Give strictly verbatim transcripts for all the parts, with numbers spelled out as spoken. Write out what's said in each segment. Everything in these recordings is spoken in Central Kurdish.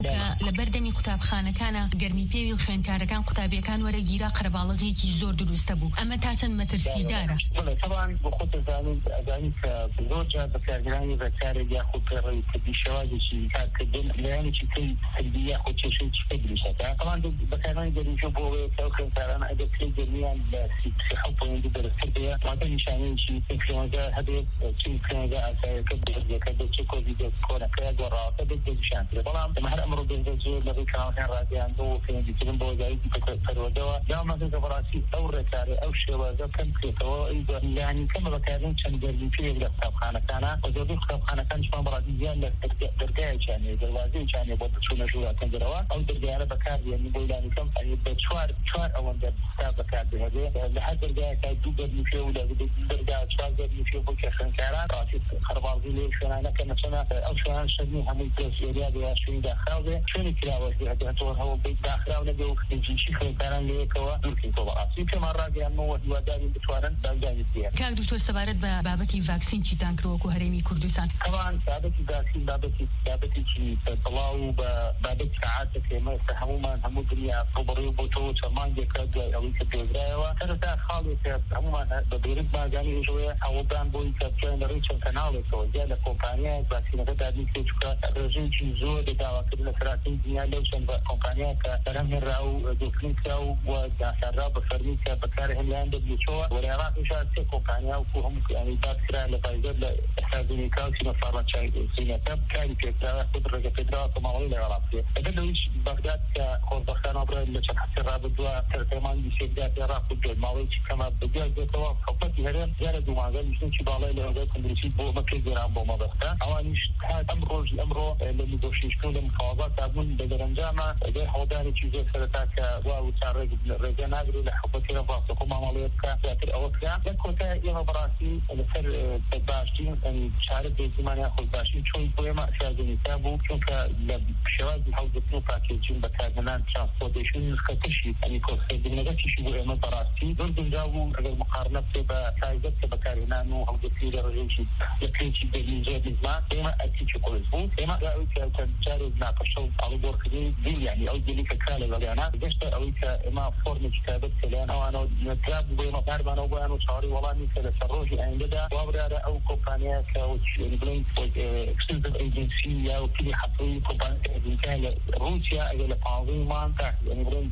کە لە بەردەمی قوتابخانەکانە گەرمی پێوی خوێندکارەکان قوتابیەکان وەرەگیرا قەرەباڵغێکی زۆر دروستە بوو. ئەمە تا چەند مەترسیدارە؟ طبعا بۆ خۆت دەزانیت ئەزانی کە زۆر جار بەکارهێنانی ڕێکارێک یاخود پێڕەوی کردی شێوازێکی کارکردن لایەنێکی تری سلبی یاخود کێشەیەکی پێ دروستەکە. طبعا بەکارهێنانی گەرمیپێ بۆ ئەوەیە کە ئەو خوێندکارانە ئەگەر پێی گەرمیان لە سی حەوت پۆینت دەرەستر بێ واتە نیشانەیەکی ئینفلۆنزا هەبێت چ ئینفلۆنزا ئاساییەکە بەردەکە بێت چ کۆڤید کۆرۆناکە گۆڕاوەکە بێت دەنیشانکرێ. بەڵام ئەمە هەر ئەمڕۆ بێت زۆر لەڕێی کاناڵەکان ڕادیاندەوە و پەیوەندیکردن بە وەزارەتی پەروەردەوە داوامەکە کە بەڕاستی ئەو ڕێکارە ئەو شێوازە کەم بکرێتەوە یانی کەمە بەکارهێنان چەند گەرمیپێیەک لە قوتابخانەکانە و زۆربەی قوتابخانەکانیشمان بەڕاستی زیان لە دەرگایەکیانەیە دەواازەیەکیانەیە بۆ بچوونە ژوورەکان دەرەوە ئەو دەرگایانە بەکاردێنی بۆ لانی کەم بە چوار چوار ئەوەندە ستاف بەکاردێنێ لە هەر دەرگایەکە دوو گەرمیپێ و لە دەرگا چوار گەرمیپێ بۆ کێشەکاران ڕاستی خەرباڵغی لێ شوێنانەکە نەچەنە ئەو شوێنان شەرنی هەمووی پرس ئێریا بێ شوێنی داخراوێ شوێنی کراوەش بێتەوە هەوڵ بیت داخراو نەبێ و جینشی خوێندکاران لەیەکەوە دوورکەیتەوە. بەڕاستی پێمان ڕاگەیاندنەوە هیوادارین بتوانن دامدانی بگێن. کاک دکتۆر سەبارەت بە بابەتی ڤاکسین چیتان کردووەکو هەرێمی کوردستان؟ طبعا بابەتی ڤاکسین بابەتی بابەتێکی بڵاو و بە بابەت سەعاتێک ئێمە هەموومان هەموو دنیا ڕوبەڕووی بۆتەوە چەند مانگێکە دوای ئەوەی کە دۆزرایەوە سەرەتا خاڵێکە هەموومان بە بێرت ماگانی ژۆیە هەوڵدان بۆی کە بکەن لەڕێی چەند کەناڵێکەوە جا لە کۆمپانیای ڤاکسینەکە دادین پێ چووکە ڕێژەیەکی زۆر لە داواکردن لە سەراسەی دنیا لەو چەند کۆمپانیا کە بەرهەمهێنرا و دۆکلین کرا و داساررا بە فەرمی کە بەکارهێنیان دەبێتەوە وەرە عێراقیشا سێ کۆمپانیا و هەموو ینی باسکرا لە پایزەر لە ئەسترازینیکا و سینۆفارماسیونەکە کاری پێکراوە خود ڕێگە پێدراوە کە ماوەی لە وڵاتیە. ئەگەر لەویش بەغداد کە خۆزبەختانە بڕێن لە چەند هەفتەی ڕابردووە تەرجەمانی سێدات عێراق و دۆ ماوەیەکی کەمە بەجێ دێتەوە خەڵپەتی هەرێم زیارە دوو مانگە نووسینکی باڵای لە وەزارەتی تەندروستی بۆ مەکە گێران بۆ مەبەستە ئەوانیش ئەم ڕۆژی ئەمڕۆ لە نیگۆشیشتن لە مفاوضات تابوون بە دەرەنجامە ئەگەر هەوڵدارێکی زۆر سەرەتا کە وا وتار ڕێگە ناگرێت لە حکومەتی ڕاستەخۆ مامەڵەیە بکات زیاتر ئەوە بکات لە کۆتای ئێمە بەڕاستی لەسەر باشترین چارە بێزمانیا خۆشباشترین چۆن بۆ ئێمە ئەسترازینیکا بوو چونکە لە شێوازی هەڵگرتن و پاکێجین بەکارهێنان ترانسپۆرتیشن نسخەکەشی ئەنی کۆستکردنەکەشی بۆ ئێمە بەڕاستی زۆر گونجاو بوو ئەگەر مقارنە بکرێت بە تایبەت کە بەکارهێنان و هەڵگرتنی لە ڕێژەیەکی لە پێیەکی بەرین زۆر زمان ئێمە ئەرکێکی قۆز بوو ئێمە ئەوەی کە چەند جارێک ناپەشە و ئاڵوگۆڕکردنی دیل یعنی ئەو دیلی کە کرا لە بەڵیانە گەشتە ئەوەی کە ئێمە فۆرمێکی تایبەت کە لەیان ئەوانەوە نەدراب بۆ ئێمە بارمانەوە بۆیان و چاوەڕی وەڵامی کە لەسەر ڕۆژی ئایندەدا وابرارە ئەو کۆمپانیا کە بڵین ئەکسکلوزیڤ ئێجنسی یا وکیلی حەقوقی کۆمپانیا ئێجنسیان لە رووسیا ئەگەر لە پانزەی مانگ یعنی بڵین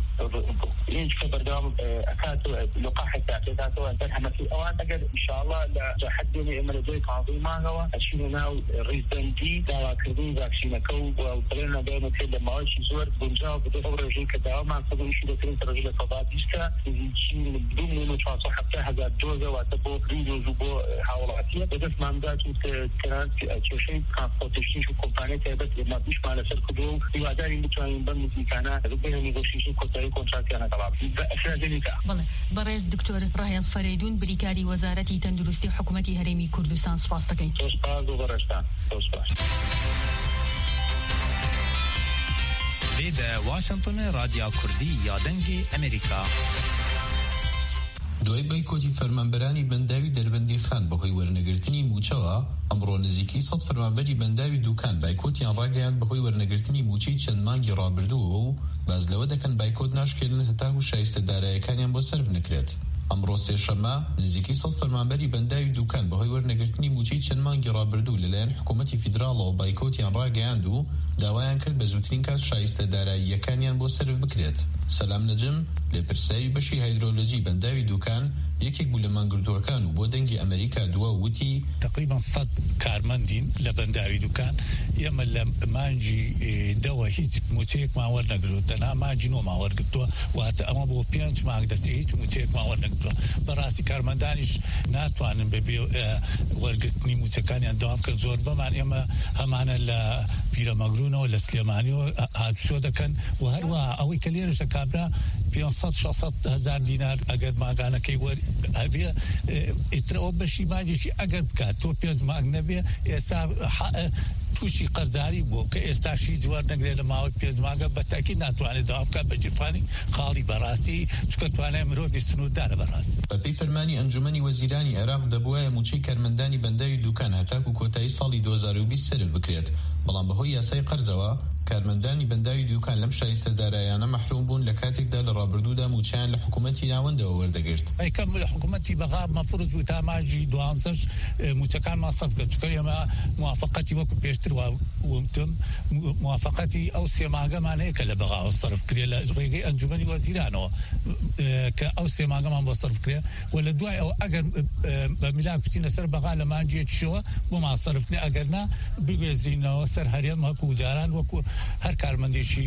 لێنج کە بەردەوام ئەکاتەوە لقاحێک داکاتەوە دەرهەمەتی ئەوان ئەگەر ئینشاءالله لە جاحەت دێنێ ئێمە لە دوای پانزەی مانگەوە ئەچینە ناو ڕیزبەندی داواکردنی ڤاکسینەکە و بڵێنە دێنە پێ لە ماوەیەکی زۆر گونجاو بدێت ئەو ڕێژەی کە داوامان کردو ئیشی دەکردن کە ڕێژەی لە سەدا بیستە دو ملیۆن و چوار سەد هەفتە هەزار دۆزە واتە بۆ دوو دۆز و بۆ هاوڵاتیە بەدەستماندا چون کە کێشەی ترانسپۆرتیشنیش و کۆمپانیا تایبەت ئێمە بیشمان لەسەر کردووە و هیوادارین بتوانین بەم نزیکانە بێنە نیگۆشیشن کۆتایی کۆنتراکتیانە تەواو بە ئەسترازینیکا. بەڵێ بەڕێز دکتۆر ڕاهێڵ فەرەیدون بریکاری وەزارەتی تەندروستی حکوومەتی هەرێمی کوردستان سپاس دەکەین. سپاس بۆ بەڕێستان. سپاس. لێدە واشنگتن رادیۆ کوردی یادەنگی ئەمریکا. دوای بایکۆتی فەرمانبەرانی بەنداوی دەربەندی خان بەهۆی وەرنەگرتنی موچەوە ئەمڕۆ نزیکی سەد فەرمانبەری بەنداوی دوکان بایکۆتیان ڕاگەیاند بەهۆی وەرنەگرتنی موچەی چەند مانگی ڕابردووە و باز لەوە دەکەن بایکۆت ناشکێنن هەتا و شایستەدارایەکانیان بۆ سەرف نکرێت. ئەمڕۆ سێشەممە نزیکی سەد فەرمانبەری بەنداوی دوکان بەهۆی وەرنەگرتنی موچەی چەند مانگی ڕابردوو لەلایەن حکوومەتی فیدراڵەوە بایکۆتیان ڕاگەیاند و داوایان کرد بە زووترین کات شایستەداراییەکانیان بۆ سەرف بکرێت. سەلام نەجم لێپرسایی بەشی هایدرۆلۆژی بەنداوی دوکان یەکێک بوو لە مانگردووەکان و بۆ دەنگی ئەمریکا دووە وتی تقریبا سەد کارمەندین لە بەنداوی دوکان ئێمە لە مانجی دەوە هیچ موچەیەکمان وەرنەگرتووە تەنها مانجی نۆمان وەرگرتووە واتە ئەمە بۆ پێنج مانگ دەچێت هیچ موچەیەکمان وەرنەگرتووە. بەڕاستی کارمەندانیش ناتوانن بەبێ وەرگرتنی موچەکانیان دەوام کرد. زۆر بەمان ئێمە هەمانە لە پیرەمەگرونەوە لە سلێمانیەوە هاتوچۆ دەکەن و هەروەها ئەوەی کە لێرەشە کابرا پێنجسەد شەشسەد هەزار دینار ئەگەر ماگانەکەی هەبێ ئیترەوە بەشی ماجێکی ئەگەر بکات تۆ پێنج مانگ نەبێ ئێستا تووشی قەرزاری بوو کە ئێستاشی جوار نەگرێت لە ماوەی پێنج مانگە بەتاکید ناتوانێت داوا بکات بە جیرفانی خاڵی بەڕاستی چونکە توانای مرۆڤی سنووردارە بەڕاست. بەپێی فەرمانی ئەنجومەنی وەزیرانی عێراق دەبوایە موچەی کارمەندانی بەنداوی دوکان هەتاکو کۆتایی ساڵی دوو هەزار و بیست سەرف بکرێت، بەڵام بەهۆی یاسای قەرزەوە کارمەندانی بەنداوی دووکان لەم شایستە دارایانە مەحروم بوون لە کاتێکدا لە ڕابردوودا موچیان لە حکوومەتی ناوەندەوە وەردەگرت. ئەیکەم لە حکوومەتی بەغا مەفروض بوو تا مانجی دوانزەش موچەکانمان سەف کرد چکە ئێمە موافقەتی وەکو پێشتر وتم موافقەتی ئەو سێ مانگەمان هەیە کە لە بەغاوە سەرف کرێ لە ڕێگەی ئەنجومەنی وەزیرانەوە کە ئەو سێ مانگەمان بۆ سەرف کرێ و لە دوای ئەو ئەگەر بە میلان بچینە سەر بەغا لە مانجیەکیشەوە بۆمان سەرف کرێ ئەگەر نا بگوێزرینەوە سەر هەرێم هەکوو جاران وەکو هەر کارمەندێکی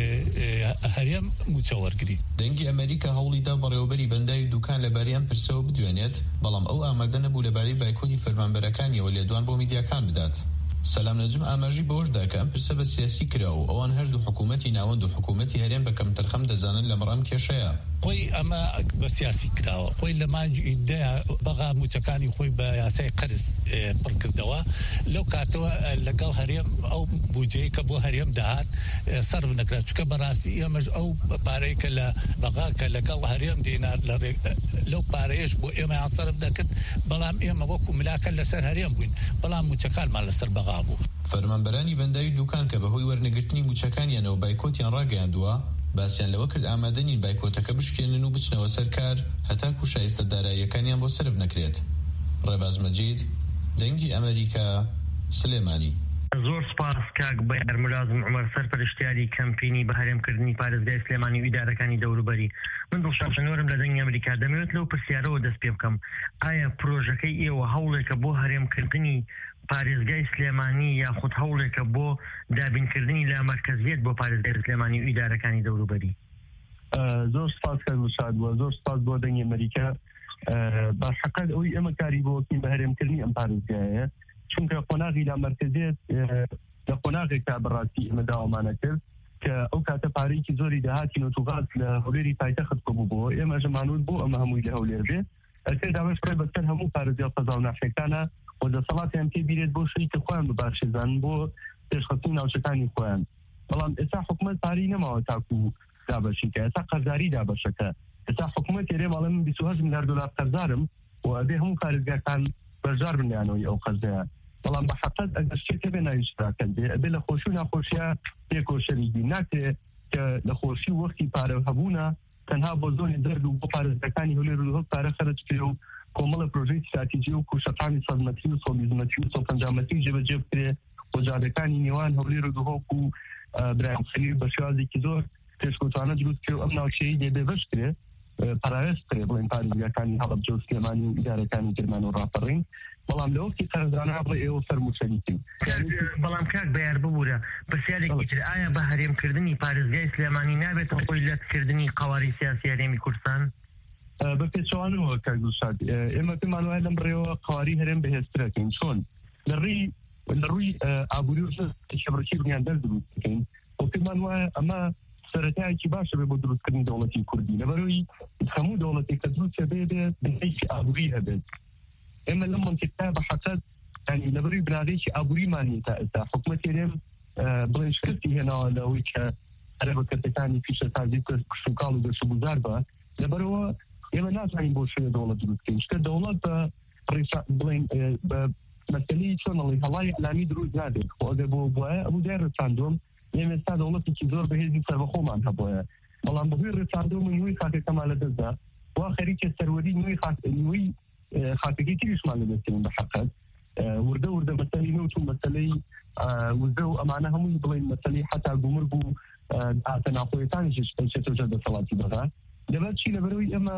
هەرێم موچە وەرگری. دەنگی ئەمریکا هەوڵیدا بەڕێوەبەری بەنداوی دووکان لەباریان پرسەوە بدوێنێت بەڵام ئەو ئامادە نەبوو لەبارەی بایکۆتی فەرمانبەرەکانیەوە لێدوان بۆ میدیاکان بدات. سەلام نەجم ئاماژی بەوەشدا کە ئەم پرسە بە سیاسی کراوە و ئەوان هەردوو حکوومەتی ناوەند و حکوومەتی هەرێم بە کەمتەرخەم دەزانن لە مەڕام کێشەیە. خۆی ئەمە بە سیاسی کراوە خۆی لە مانجی ئیدەیە بەغا موچەکانی خۆی بە یاسای قەرز پڕکردەوە لەو کاتەوە لەگەڵ هەرێم ئەو بودجەی کە بۆ هەرێم داهات سەرف نەکرا چکە بەڕاستی ئێمەش ئەو پارەی کە لە بەغا کە لەگەڵ هەرێم دێنا لەو پارەیەش بۆ ئێمەیان سەرف دەکرد بەڵام ئێمە وەکو ملاکە لەسەر هەرێم بووین بەڵام موچەکانمان لەسەر بەغا بوو. فەرمانبەرانی بەنداوی دووکان کە بەهۆی وەرنەگرتنی موچەکانیانەوە بایکۆتیان ڕاگەیاندووە باسییان لەوە کرد ئامادەنین بایکۆتەکە بشکێنن و بچنەوە سەر کار هەتاکو شایستە داراییەکانیان بۆ سرف نەکرێت. ڕێباز مەجید دەنگی ئەمریکا سلێمانی. زۆر سپاس کاک بەیار ملازم عومەر سەرپەرشتیاری کەمپینی بە هەرێمکردنی پارێزگای سلێمانی و ئیدارەکانی دەوروبەری. من دڵشادنەوەرم لە دەنگی ئەمریکا دەمەوێت لەو پرسیارەوە دەست پێ بکەم ئایا پرۆژەکەی ئێوە هەوڵێکە بۆ هەرێمکردنی پارێزگای سلێمانی یاخود هەوڵێکە بۆ دابینکردنی لە مەرکەزیەت بۆ پارێزگای سلێمانی و ئیدارەکانی دەوروبەری؟ زۆر سپاس کە وشاد بووە زۆر سپاس بۆ دەنگی ئەمریکا. باشحەقەت ئەوەی ئێمە کاری بۆکەین بە هەرێمکردنی ئەم پارێزگایە چونکە قۆناغی لە مەرکەزیەت لە قۆناغێکا بەڕاستی ئێمە داوامانە کرد کە ئەو کاتە پارەیەکی زۆری داهاتی نۆتوغات لە هەولێری پایتەخت کۆبوو بۆ ئێمە ژەمانوت بۆ ئەمە هەمووی لە هەولێر بێ ئەسێ داوەش ڕێ بەسەر هەموو پارێزگا قەزا و ناحیەکانە و دەسەڵاتیان پێ بیرێت بۆ شەی کە خۆیان بباشێزانن بۆ پێشخستنی ناوچەکانی خۆیان. بەڵام ئێستا حکوومەت پارەی نەماوە تاکو دابەشیکە ئێستا قەرزاری دابەشەکە ئێستا حکوومەت ێرێ ماڵێ من بیست و هەشت میلیارد دۆلار قەرزارم و ئەبێ هەموو پارێزگاکان بەرژار بنیانەوەی ئەو قەرزەیە. بەڵام بە حەقەت ئەگەر شتێکە بێ ناوی شتراکەت بێ ئەبێ لە خۆشی و ناخۆشیە پێکۆشەریگی ناکرێت کە لە خۆشی وەختی پارە هەبوونە تەنها بۆ زۆنی دەرد و بۆ پارێزگاکانی هەولێر و هەڵ پارە خەرج کرێ و کۆمەڵە پرۆژەی استراتیجی و کوشەقانی سەدمەتری و سۆلیزمەتی و سەپەنجامەتی جێبەجێ بکرێ بۆ جادەکانی نێوان هەولێر و دوهۆک و برایەمخەلیل بە شێوازێکی زۆر پێشکەوتانە دروست کرێ و ئەم ناوچەیە دێبێ بەش کرێ پارایەش کرێ بڵێن پارێزگاکانی هەڵەبجە و سلێمانی و ئیدارەکانی گرمان و ڕاپەڕین. بەڵام لە وەختی قەرزانە بڵێ ئێوە سەرموچەریتین. بەڵام کاک بەیار ببوورە پرسیارێکی تر ئایا بە هەرێمکردنی پارێزگای سلێمانی نابێت خۆی لەتکردنی قەواری سیاسی هەرێمی کوردستان؟ بە پێچوانەوە کاک گوشاد ئێمە پێمان وایە لەم ڕێوە قەواری هەرێم بەهێزترەکەین چۆن لە ڕێی لە ڕووی ئابووری و شەبڕکی بنیان دەست دروست بکەین و پێمان وایە ئەمە سەرەتایەکی باشە بێ بۆ دروستکردنی دەوڵەتی کوردی لەبەرەوەی هەموو دەوڵەتێک کە دروستە بێ بێت بەهێزی ئابووری هەبێت. ئێمە لەم منتیقا بە حەقەت ینی لەبەروی بنادێکی ئابووریمانی تا ئێستا حکوومەت هێرێم بڵێن شکستی هێناوە لەوەی کە هەرە بەکەتەکانی پیشە سازی کرد کشتوکاڵ و گەشتوگوزار بە لەبەرەوە ئێمە ناتوانین بۆ شوێ دەوڵەت دروستکەین شتە دەوڵەت بە بڵێن بە مەسەلەی چۆنەڵی هەڵای ئەلامی دروست نابێت خۆ ئەگەر بۆ بواە ئەبوو دای ڕێچاندۆم ئێمە ئێستا دەوڵەتێکی زۆر بەهێزی سەربەخۆمان هەبووە بەڵام بەهۆی ڕێچاندۆم و نوێی خاکەکەمان لەدەستدا وا خەریکە سەروەری نوێی نوێی خاکەکەی تریشمان لەدەستین بە حەقەت وردە وردە مەسەلەی نەوت و مەسەلەی وردە و ئەمانە هەمووی بڵێن مەسەلەی حتا گومرگ و ئاتەناخۆیەتانیشش پێچێتەوە دەسەڵاتی بەغا لەبەر چی لەبەرەوەی ئێمە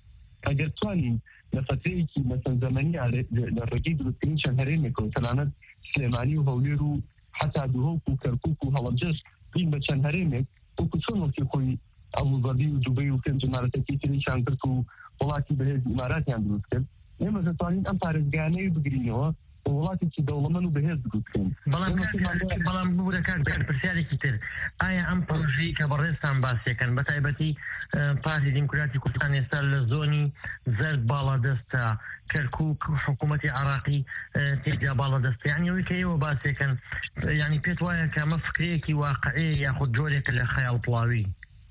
ئەگەر توانین لە فترەیەکی مەسەن زەمەنی لە ڕێگەی دروستکردنی چەند هەرێمێکەوە تەنانەت سلێمانی و هەولێر و حتا دوهۆک و کەرکووک و هەڵەبجەش بین بە چەند هەرێمێک وەکو چۆن وەختی خۆی ئەبوظەبی و دوبەی و پێنج ئیمارەتەکەی تریشان کرد و وڵاتی بەهێز ئیماراتیان دروست کرد ئێمە دەتوانین ئەم پارێزگانەی بگرینەوە وڵاتێکی دەوڵەمەند و بەهێز بگوتکەین. بەڵام ببوورە کاک پرسیارێکی تر ئایا ئەم پرۆژەی کە بەڕێستان باسیەکەن بە تایبەتی پارتی دیموکراتی کوردستان ئێستا لە زۆنی زەرد باڵادەستە کەرکووک حکوومەتی عراقی تێجا باڵادەستە یعنی ئەوەی کە ئێوە باسیەکەن ینی پێت وایە کە ئەمە فکرەیەکی واقعی یاخود جۆرێکە لە خەیاڵ پڵاوی؟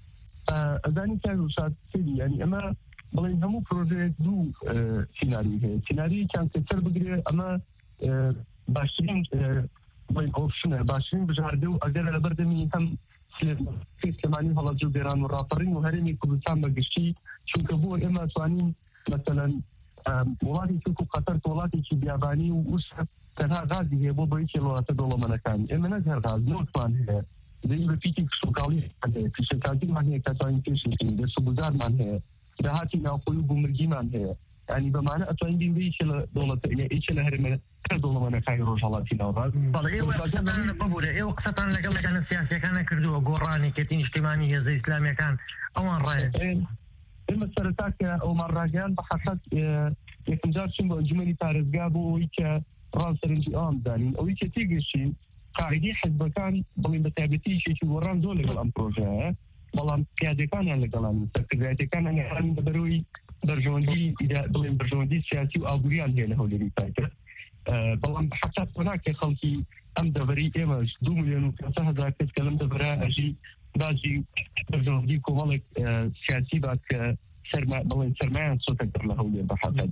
ئەزانی کاک وشاد سێدی ینی ئەمە بڵێن هەموو پرۆژەیەک دوو سیناری هەیە سیناریەکیان کە سەر بگرێ ئەمە باشترین بڵین ئۆپشنە باشترین بژاردە و ئەگەر لە بەردەمی هەم سلێمانی هەڵەبجە و گێران و ڕاپەڕین و هەرێمی کوردستان بەگشتی چونکە بۆ ئێمە توانین مەسەلەن وڵاتی تورک و قەتەر وڵاتێکی بیابانی و وشە تەنها غازی هەیە بۆ بەیەکی وڵاتە دەوڵەمەندەکان ئێمە نەک هەر غاز نۆتمان هەیە دەی بە پیتی کشتوکاڵی هەیە پیشەکاتیمان هەیە کە توانین پێشین دەسوگوزارمان هەیە داهاتی ناوخۆی و بوومرگیمان هەیە ینی بەمانە ئەتوانین بین بەیەکی لە دەوڵەتە ئیچە لە هەرێمە کە دەوڵەمەندەکانی ڕۆژهەڵاتی ناوڕاست بەڵێ ئێوە قسەتان لەگەڵ لەگەڵ سیاسیەکانە کردووە گۆڕانی کێتی نیشتیمانی هێزە ئیسلامیەکان ئەوان ڕایە ئێمە سەرەتا کە ئەومان ڕاگەیان بە حەقەت یەکەم جار چین بۆ ئەنجومەنی پارێزگا بۆ ئەوەی کە ڕاستەرنجی ئەوان بدانین ئەوەی کە تێگەشتین قاعدەی حیزبەکان بڵین بە تایبەتیشێکی گۆڕان زۆر لەگەڵ ئەم پرۆژەیە بەڵام پیادەکانیان لەگەڵان سەرکردایەتەکانیان هەرمی بەبەرەوەی بەرژەوەندی بڵین بەرژەوەندی سیاسی و ئاگوریان هەیە لە هەولێری تایبەت بەڵام بە حەقەت وەناکە خەڵکی ئەم دەڤەری ئێمەش دوو ملیۆن و پێنج سەد هەزار کەس کە لەم دەڤەرە ئەژی باسی بەرژەوەندی کۆمەڵێک سیاسی بات کە بڵێن سەرمایان سۆتەکەر لە هەولێر بە حەقەت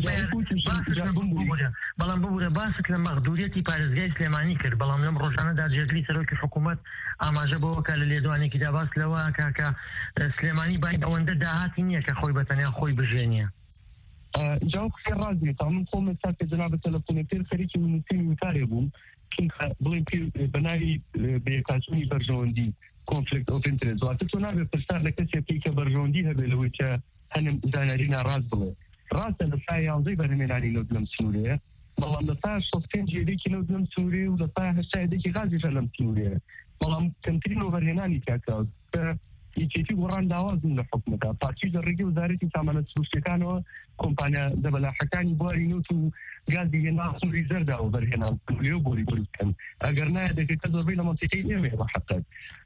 بەڵام ببوورە باست لە مەغدوریەتی پارێزگای سلێمانی کرد بەڵام لەم ڕۆژانەدا جێگلی سەرۆکی حکوومەت ئاماژە بەوەکە لە لێدوانێکی داباست لەوە کاکە سلێمانی باید ئەوەندە داهاتی نییە کە خۆی بەتەنیا خۆی بژێنیە جاو قسەی ڕازی تا من خۆم ئێستا کە جەنابەت تەلەفۆنەکەی خەریکی نووسینی وتارێ بووم چونکە بڵێن بەناوی بەیەکاتوونی بەرژەوەندی conflict of interest واتە تۆ نابێت پرسیار لە کەسێکی کە بەرژەوەندی هەبێت لەوەی کە هەنم زانیاری ناڕاست بڵێ ڕاستە لە سای یانزەی بەرهەمێنانی نەوت لەم سنوورەیە بەڵام لە سای شەست پێنج یەکێکی نەوت لەم سنوورێ و لە سای هەشتا یەکێکی غازیشە لەم سنوورەیە بەڵام کەمترین وەبەرهێنانی تیاکراوە یەکێتی گۆڕان داوازن لە حکومەتە پارتی لە ڕێگەی وزارەتی سامانە سروشتەکانەوە کۆمپانیا دەبەلاحەکانی بواری نوت و گازی هێنا سووری زەردا و بەرهێنان لێو بۆری دروستکەن ئەگەر نایە دەکەکە زۆربەی لە مەنتیقەی ئێمە بە حەقەت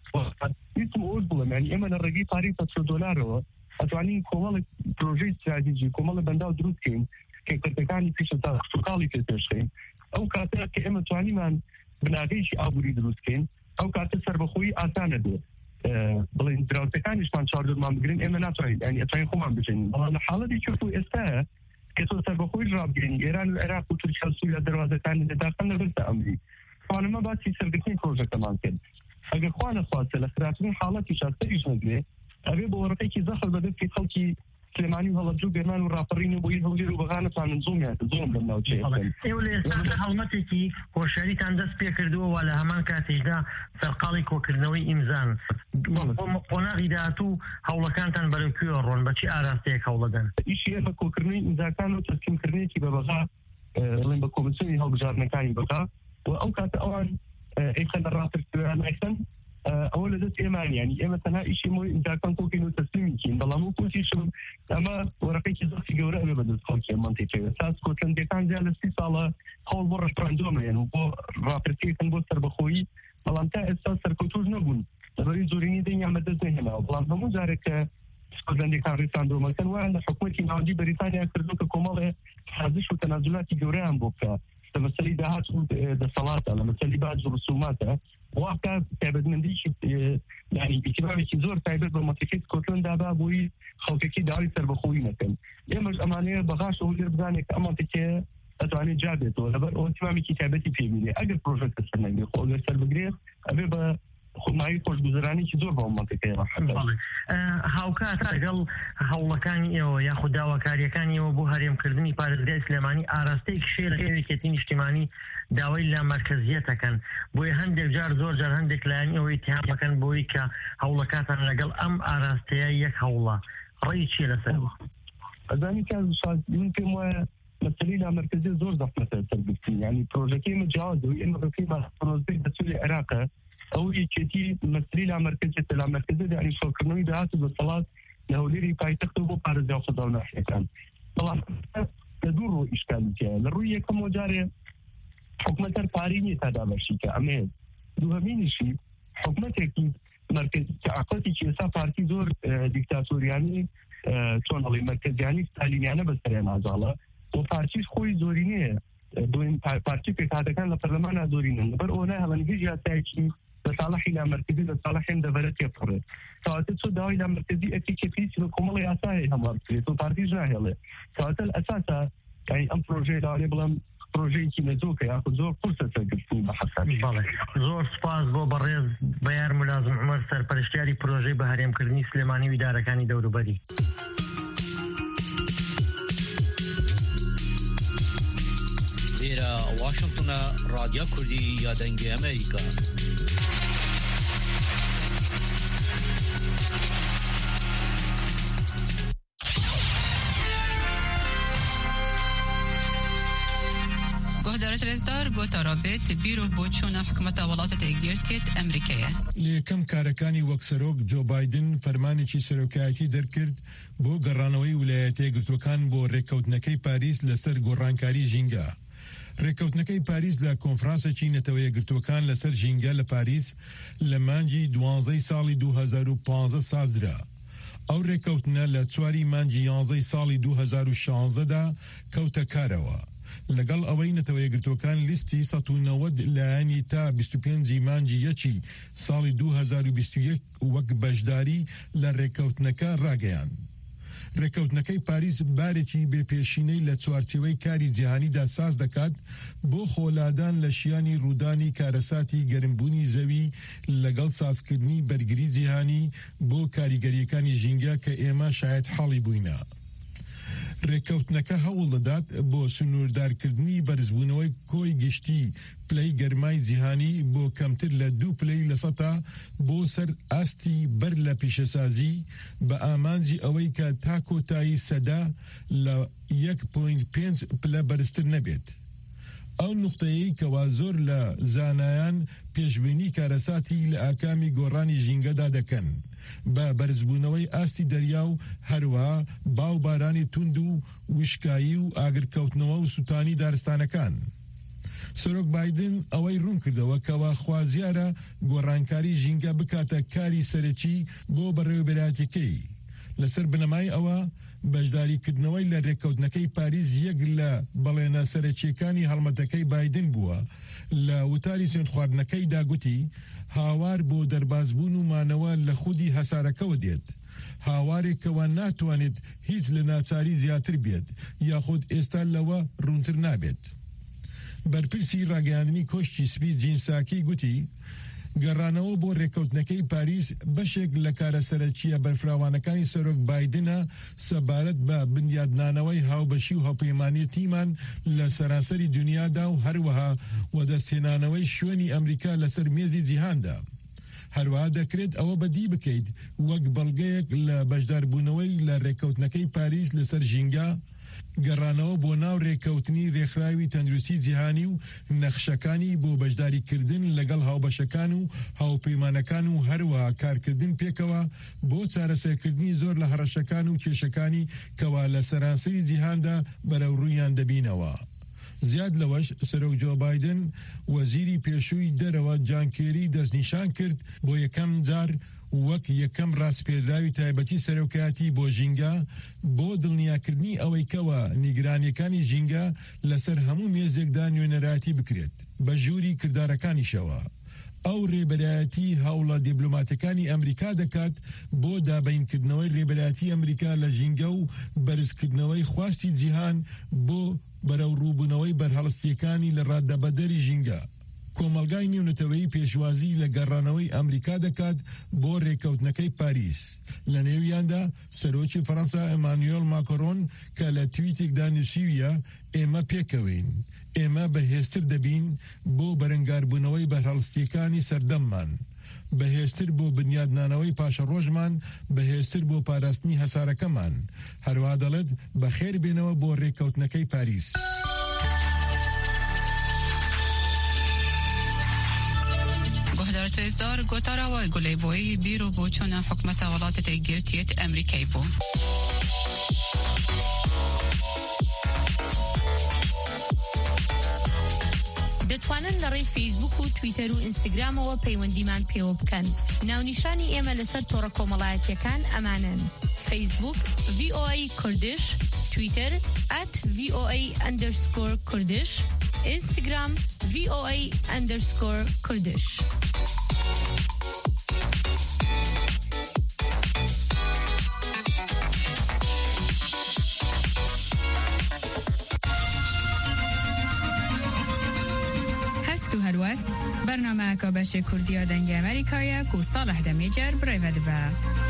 ویستم ئەوش بڵێم ینی ئێمە لە ڕێگەی پارەی سەد دۆلارەوە ئەتوانین کۆمەڵێک پرۆژەی استراتیژی کۆمەڵە بەنداو دروستکەین کە کردەکانی پیشە تا سوکاڵی پێ پێشخین ئەو کاتە کە ئێمە توانیمان بناغەیەکی ئابووری دروستکەین ئەو کاتە سەربەخۆیی ئاسانە بێت بڵین دراوسەکانیشمان چاردۆرمان بگرن ئێمە ناتوانین ینی ئەتوانین خۆمان بچین بەڵام لە حاڵەتی کەوتو ئێستاە کە تۆ سەربەخۆی ڕابگەینی ئێران و عێراق و تورکیا و سووریا دەواازەکانی لەداخل لە بەرزە ئەمری توانمە باسی سەرگرتنی پرۆژەکەمان کرد ئەگەر خوا نەخواستە لە خراپترین حاڵەتی شاستەریش نەگرێ ئەبێ بە وەرەقەیەکی زەخر بەدەستی خەڵکی سلێمانی و هەڵەبجە و گێرمان و ڕاپەڕین و بۆی هەولێر و بەغانەتوانن زۆمیان زۆم لەم ناوچەیە ئێوە لە ئێستا هەڵمەتێکی هۆشیاریتان دەست پێ کردووە وا لە هەمان کاتێکدا سەرقاڵی کۆکردنەوەی ئیمزان قۆناغی داهاتوو هەوڵەکانتان بەرەوکوێوە ڕۆن بەچی ئاراستەیەک هەوڵەدەن ئیشی ئێمە کۆکردنەوەی ئیمزاکان و تەسلیمکردنێکی بە بەغا بڵێن بە کۆمسیۆنی هەڵبژاردنەکانی بەغا و ئەو کاتە ئەوان ئەیخەن ڕاپرسیان نایخەن ئەوە لە دەست ئێمان ینی ئێمە تەنها ئیشی مۆی ئیمزاکان کۆکین و تەسلیمیکین بەڵام و کۆچیشم ئەمە وەرەقەیەکی زەختی گەورە ئەبێ بەدەست خەڵکی منتیقەیە تا سکۆتلەندەکان زیاد لە سی ساڵە هەوڵ بۆ ڕەشپاندۆمەیەن و بۆ ڕاپرسیەکەن بۆ سەربەخۆیی بەڵام تا ئێستا سەرکەوتوش نەبوون لەبەری زۆرینی دەنگیان بەدەست نەهێناوە بەڵام هەموو جارێک کە سکۆتلەندەکان ڕێساندۆمەکەن وایان لە حکومەتی ناوەندی بەریتانیا کردو کە کۆمەڵێ سازش و تەنازولاتی گەورەیان بۆ بکە لە مەسەلەی داهات و دەسەڵاتە لە مەسەلەی باج و ڕسوماتە واقع تایبەتمەندیشی ینی ئیتیبارێکی زۆر تایبەت بە مەنتیقەی سکۆتلەندا با بۆی خەڵکەکەی داوای سەربەخۆیی نەکەن ئێمەش ئەمانەیە بەغاش هەولێر بزانێت کە ئەم مەنتیقەیە ئەتوانێت جابێتەوە لەبەر ئەوە تیمامێکی تایبەتی پێبینێ ئەگەر پرۆژەکە سەر نەبێ خۆ ئەگەر سەر بگرێت ئەبێ بە خۆمایی خۆشگوزەرانێکی زۆر بە مەنتیقەیە هاوکات لەگەڵ هەوڵەکانی ئێوە یاخود داواکاریەکانی ئێوە بۆ هەرێمکردنی پارێزگای سلێمانی ئاراستەیەکی شێر هێوێکێتی نیشتیمانی داوای لا مرکزیەتەکەن بۆی هەندێک جار زۆر جار هەندێک لایەن ئەوەی اتهامەکەن بۆی کە هەوڵەکاتان لەگەڵ ئەم ئاراستەیە یەک هەوڵە ڕێی چیە لەسەر ئەزانی کە من پێم وایە مەسەلەی لا مرکزیە زۆر زەحمەتە سەرگرتنی ینی پرۆژەکەی ئێمە جیاوازە و ئێمە بەکەی پرۆژەی بەسووری عێراقە ئەو یەکێتی مەسەلەی لا مرکزیەتە لا مرکزیە ینی شۆڕکردنەوەی داهات و دەسەڵات لە هەولێری پایتەختەوە بۆ پارێزگا و سەدا و ناحیەکان بەڵام لە دوو ڕۆ ئیشکالیتەیە لە ڕووی یەکەمەوە جارێ حکومەت هەر پارەی نییە تا دابەشیکە ئەمێ دووهەمینیشی حکومەتێکی مرکزی عقەتێکی ئێستا پارتی زۆر دیکتاتۆریانی چۆن هەڵی مرکزیانی ستالینیانە بەسەریان ئازاڵە و پارتیش خۆی زۆرینەیە دوین پارتی پێکهاتەکان لە پەرلەمانە زۆرینن لەبەر ئەوە نای هەڵەنگەی یاسایەکی لە ساڵحی لا مرکزی لە ساڵحێن دەبەرە تێپڕێت کەواتە چۆ داوای لا مرکزی ئەتی کە پێویستی بە کۆمەڵی ئاسایی هەموار بکرێت و پارتیش ناهێڵێ کەواتە ئەساسە ئەم پرۆژەی داوای بڵێم پرۆژەیەکی نەزۆکە یاخود زۆر قورسە سەرگرتنی بە حەسابی. بەڵێ زۆر سپاس بۆ بەڕێز بەیار مولازم عومەر سەرپەرشتیاری پرۆژەی بەهرێمکردنی سلێمانی و ئیدارەکانی دەوروبەری. لێرە واشنگتنە رادیۆ کوردی یادەنگی ئەمریکا. گهدارش رزدار گوتا رابط بیرو بۆچوونە حکومەتە وڵاتە یەکگرتوویەت ئەمریکایە. لە یەکەم کارەکانی وەک سەرۆک جۆ بایدن فەرمانێکی سەرۆکایەتی دەرکرد بۆ گەڕانەوەی ویلایەتە یەکگرتووەکان بۆ ڕێککەوتنەکەی پاریس لەسەر گۆڕانکاری ژینگە. ڕێککەوتنەکەی پاریس لە کۆنفرانسێکی نەتەوە یەکگرتووەکان لەسەر ژینگە لە پاریس لە مانگی دوانزەی ساڵی دوو هەزار و پانزە سازدرا. ئەو ڕێککەوتنە لە چواری مانگی یانزەی ساڵی دوو هەزار و شانزەدا کەوتە کارەوە. لەگەڵ ئەوەی نەتەوە یەکگرتووەکان لیستی سەد و نەوەد لایەنی تا بیست و پێنجی مانگی یەکی ساڵی دوو هەزار و بیست و یەک وەک بەشداری لە ڕێککەوتنەکە ڕاگەیاند. ڕێککەوتنەکەی پاریس بارێکی بێپێشینەی لە چوارچێوەی کاری جیهانیدا ساز دەکات بۆ خۆلادان لە شیانی ڕوودانی کارەساتی گەرمبوونی زەوی لەگەڵ سازکردنی بەرگری جیهانی بۆ کاریگەریەکانی ژینگە کە ئێمە شاید حاڵی بووینە. ڕێککەوتنەکە هەوڵ دەدات بۆ سنووردارکردنی بەرزبوونەوەی کۆی گشتی پلەی گەرمای جیهانی بۆ کەمتر لە دوو پلەی لە سەتا بۆ سەر ئاستی بەر لە پیشەسازی بە ئامانجی ئەوەی کە تا کۆتایی سەدا لە یەک پۆینت پێنج پلە بەرزتر نەبێت. ئەو نوختەیەی کەوا زۆر لە زانایان پێشبینی کارەساتی لە ئاکامی گۆڕانی ژینگەدا دەکەن بە بەرزبوونەوەی ئاستی دەریا و هەروە باو بارانی توند و وشکایی و ئاگرکەوتنەوە و سوتانی دارستانەکان. سەرۆک بایدن ئەوەی ڕوون کردەوە کەوا خوازیارە گۆڕانکاری ژینگە بکاتە کاری سەرەکی بۆ بەڕێوەبەراتەکەی. لەسەر بنەمای ئەوە بەشداریکردنەوەی لە ڕێککەوتنەکەی پاریس یەک لە بەڵێنە سەرەکیەکانی هەڵمەتەکەی بایدن بووە. لە وتاری سوێند خواردنەکەی داگوتی هاوار بۆ دەربازبوون و مانەوە لە خودی هەسارەکەوە دێت. هاوارێکەوە ناتوانێت هیچ لە ناچاری زیاتر بێت یاخود ئێستا لەوە ڕوونتر نابێت. بەرپرسی ڕاگەیاندنی کۆشتی سپی جینساکی گوتی گەڕانەوە بۆ ڕێککەوتنەکەی پاریس بەشێک لە کارە سەرەکیە بەرفراوانەکانی سەرۆک بایدنە سەبارەت بە بنیادنانەوەی هاوبەشی و هەڵپەیمانیەتیمان لە سەرانسەری دنیادا و هەروەها وەدەستهێنانەوەی شوێنی ئەمریکا لەسەر مێزی جیهاندا. هەروەها دەکرێت ئەوە بەدی بکەیت وەک بەڵگەیەک لە بەشداربوونەوەی لە ڕێککەوتنەکەی پاریس لەسەر ژینگە گەڕانەوە بۆ ناو ڕێککەوتنی ڕێکخراوی تەندروستی جیهانی و نەخشەکانی بۆ بەشداریکردن لەگەڵ هاوبەشەکان و هاوپەیمانەکان و هەروە کارکردن پێکەوە بۆ چارەسەرکردنی زۆر لە هەڕەشەکان و کێشەکانی کەوا لە سەرانسەری جیهاندا بەرەو ڕوویان دەبینەوە. زیاد لەوەش سەرۆک جۆ بایدن وەزیری پێشووی دەرەوە جان کێری دەستنیشان کرد بۆ یەکەم جار وەک یەکەم ڕاستپێدراوی تایبەتی سەرۆکایەتی بۆ ژینگە بۆ دڵنیاکردنی ئەوەی کەوە نیگرانیەکانی ژینگە لەسەر هەموو مێزێکدا نوێنەراتی بکرێت بە ژووری کردارەکانیشەوە. ئەو ڕێبەرایەتی هەوڵە دیبلۆماتەکانی ئەمریکا دەکات بۆ دابینکردنەوەی ڕێبەرایەتی ئەمریکا لە ژینگە و بەرزکردنەوەی خواستی جیهان بۆ بەرەو ڕووبوونەوەی بەرهەڵستیەکانی لە ڕاددەبەدەری ژینگە. کۆمەلگای نێونەتەوەیی پێشوازی لە گەڕانەوەی ئەمریکا دەکات بۆ ڕێککەوتنەکەی پاریس. لە نێویاندا سەرۆکی فەڕەنسا ئەمانوێل ماکرۆن کە لە تویتێکدا نووسیویە ئێمە پێکەوین، ئێمە بەهێزتر دەبین بۆ بەرەنگاربوونەوەی بەرهەڵستیەکانی سەردەممان، بەهێزتر بۆ بنیادنانەوەی پاشە ڕۆژمان، بەهێزتر بۆ پاراستنی هەسارەکەمان. هەروە دەڵێت بەخێر بێنەوە بۆ ڕێککەوتنەکەی پاریس. گهدارت رزدار گوتارا و گلی بوی بیرو بوچون حکمت ولایت یەکگرتوویەت ئەمریکای بوو. دەتوانن لە ڕێی فیسبوک و تویتەر و ئینستاگرامەوە پەیوەندیمان پێوە بکەن. ناونیشانی ئێمە لەسەر تۆڕە کۆمەڵایەتیەکان ئەمانن: فیسبوک ڤی ئۆ ئەی کوردش، تویتر ئەت ڤی ئۆ ئەی ئەندەرسکۆر کوردش، ئینستاگرام ڤی ئۆ ئەی ئەندەرسکۆر کوردش. برنامه که بشه کردی دنگ امریکایی که صالح دمیجر برای ودبه.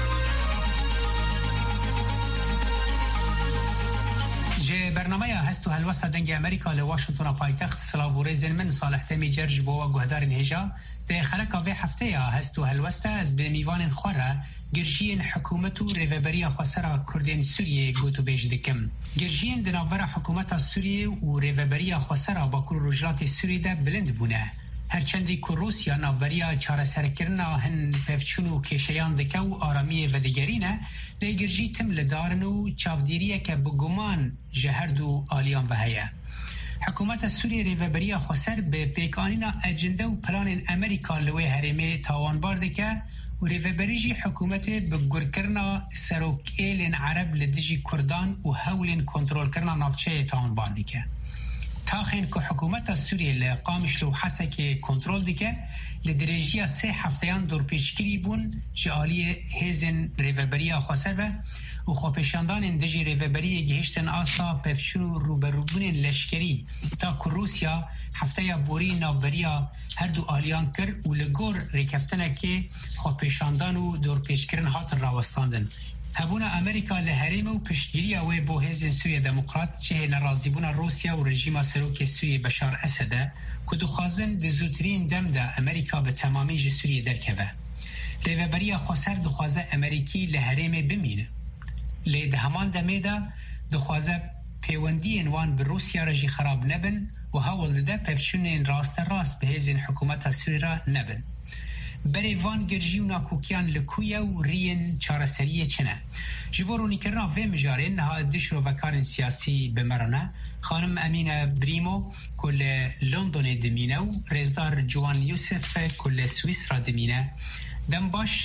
جه برنامه هست و هلوسته دنگ امریکا لواشنطن پایتخت سلاووری زن من صالح دمیجر جبو و گهدار نهجا ده خلق آوه هفته هست و هلوسته از به میوان خوره گرژین حکومت و ریوبری خسر کردین سوریه گوتو بیج دکم. گرژین دناور حکومت سوریه و ریوبری خسر با کل رجلات سوریه ده بلند بونه. هرچندی که روسیا ناوریا چاره سرکرنا هن پفچون و کشیان دکه و آرامی و دیگرینه لگرژی تم لدارن و چافدیریه که بگمان جهرد و آلیان وحیه. حکومت سوریه ریوبری خسر به پیکانینا اجنده و پلان امریکا لوی حرمه تاوانبار دکه و ریوبریجی حکومت بگر کرنا سروک ایلین عرب لدجی کردان و هولین کنترول کرنا نافچه تاوانبار دکه. تاخین که حکومت سوریه لقامش لو حسه که کنترل دیگه لدرجی سه هفتهان دور پیشگیری بون جالی هزن ریوبری خسر و و خوپشاندان اندجی ریوبری گهشتن آسا پفشون روبروبون لشکری تا که روسیا هفته بوری ناوریا هر دو آلیان کر و لگور ریکفتنه که خوپشاندان و دور پیشگیرن هاتن راوستاندن. هبونا امریکا لحریم و پشتگیری اوی بو هزن سوریه دموکرات چه نرازیبون روسیا و رژیم سروک سوریه بشار اسده که دخوازن دزوترین دم ده امریکا به تمامی جه سوریه درکوه. ریوبری خسر دخوازه امریکی لحریم بمینه. لید همان دمه ده دخوازه پیوندی انوان به روسیا رژی خراب نبن و هاول ده پفچون راست راست به هزن حکومت سوریه نبن. بری وان گرژی و ناکوکیان لکویا و رین چارسریه چنه. جبورونی کرنا و مجارین ها دش رو وکارن سیاسی بمرانه خانم امینه بریمو کل لندن دمینه و رزار جوان یوسف کل سوئیس را دمینه دم باش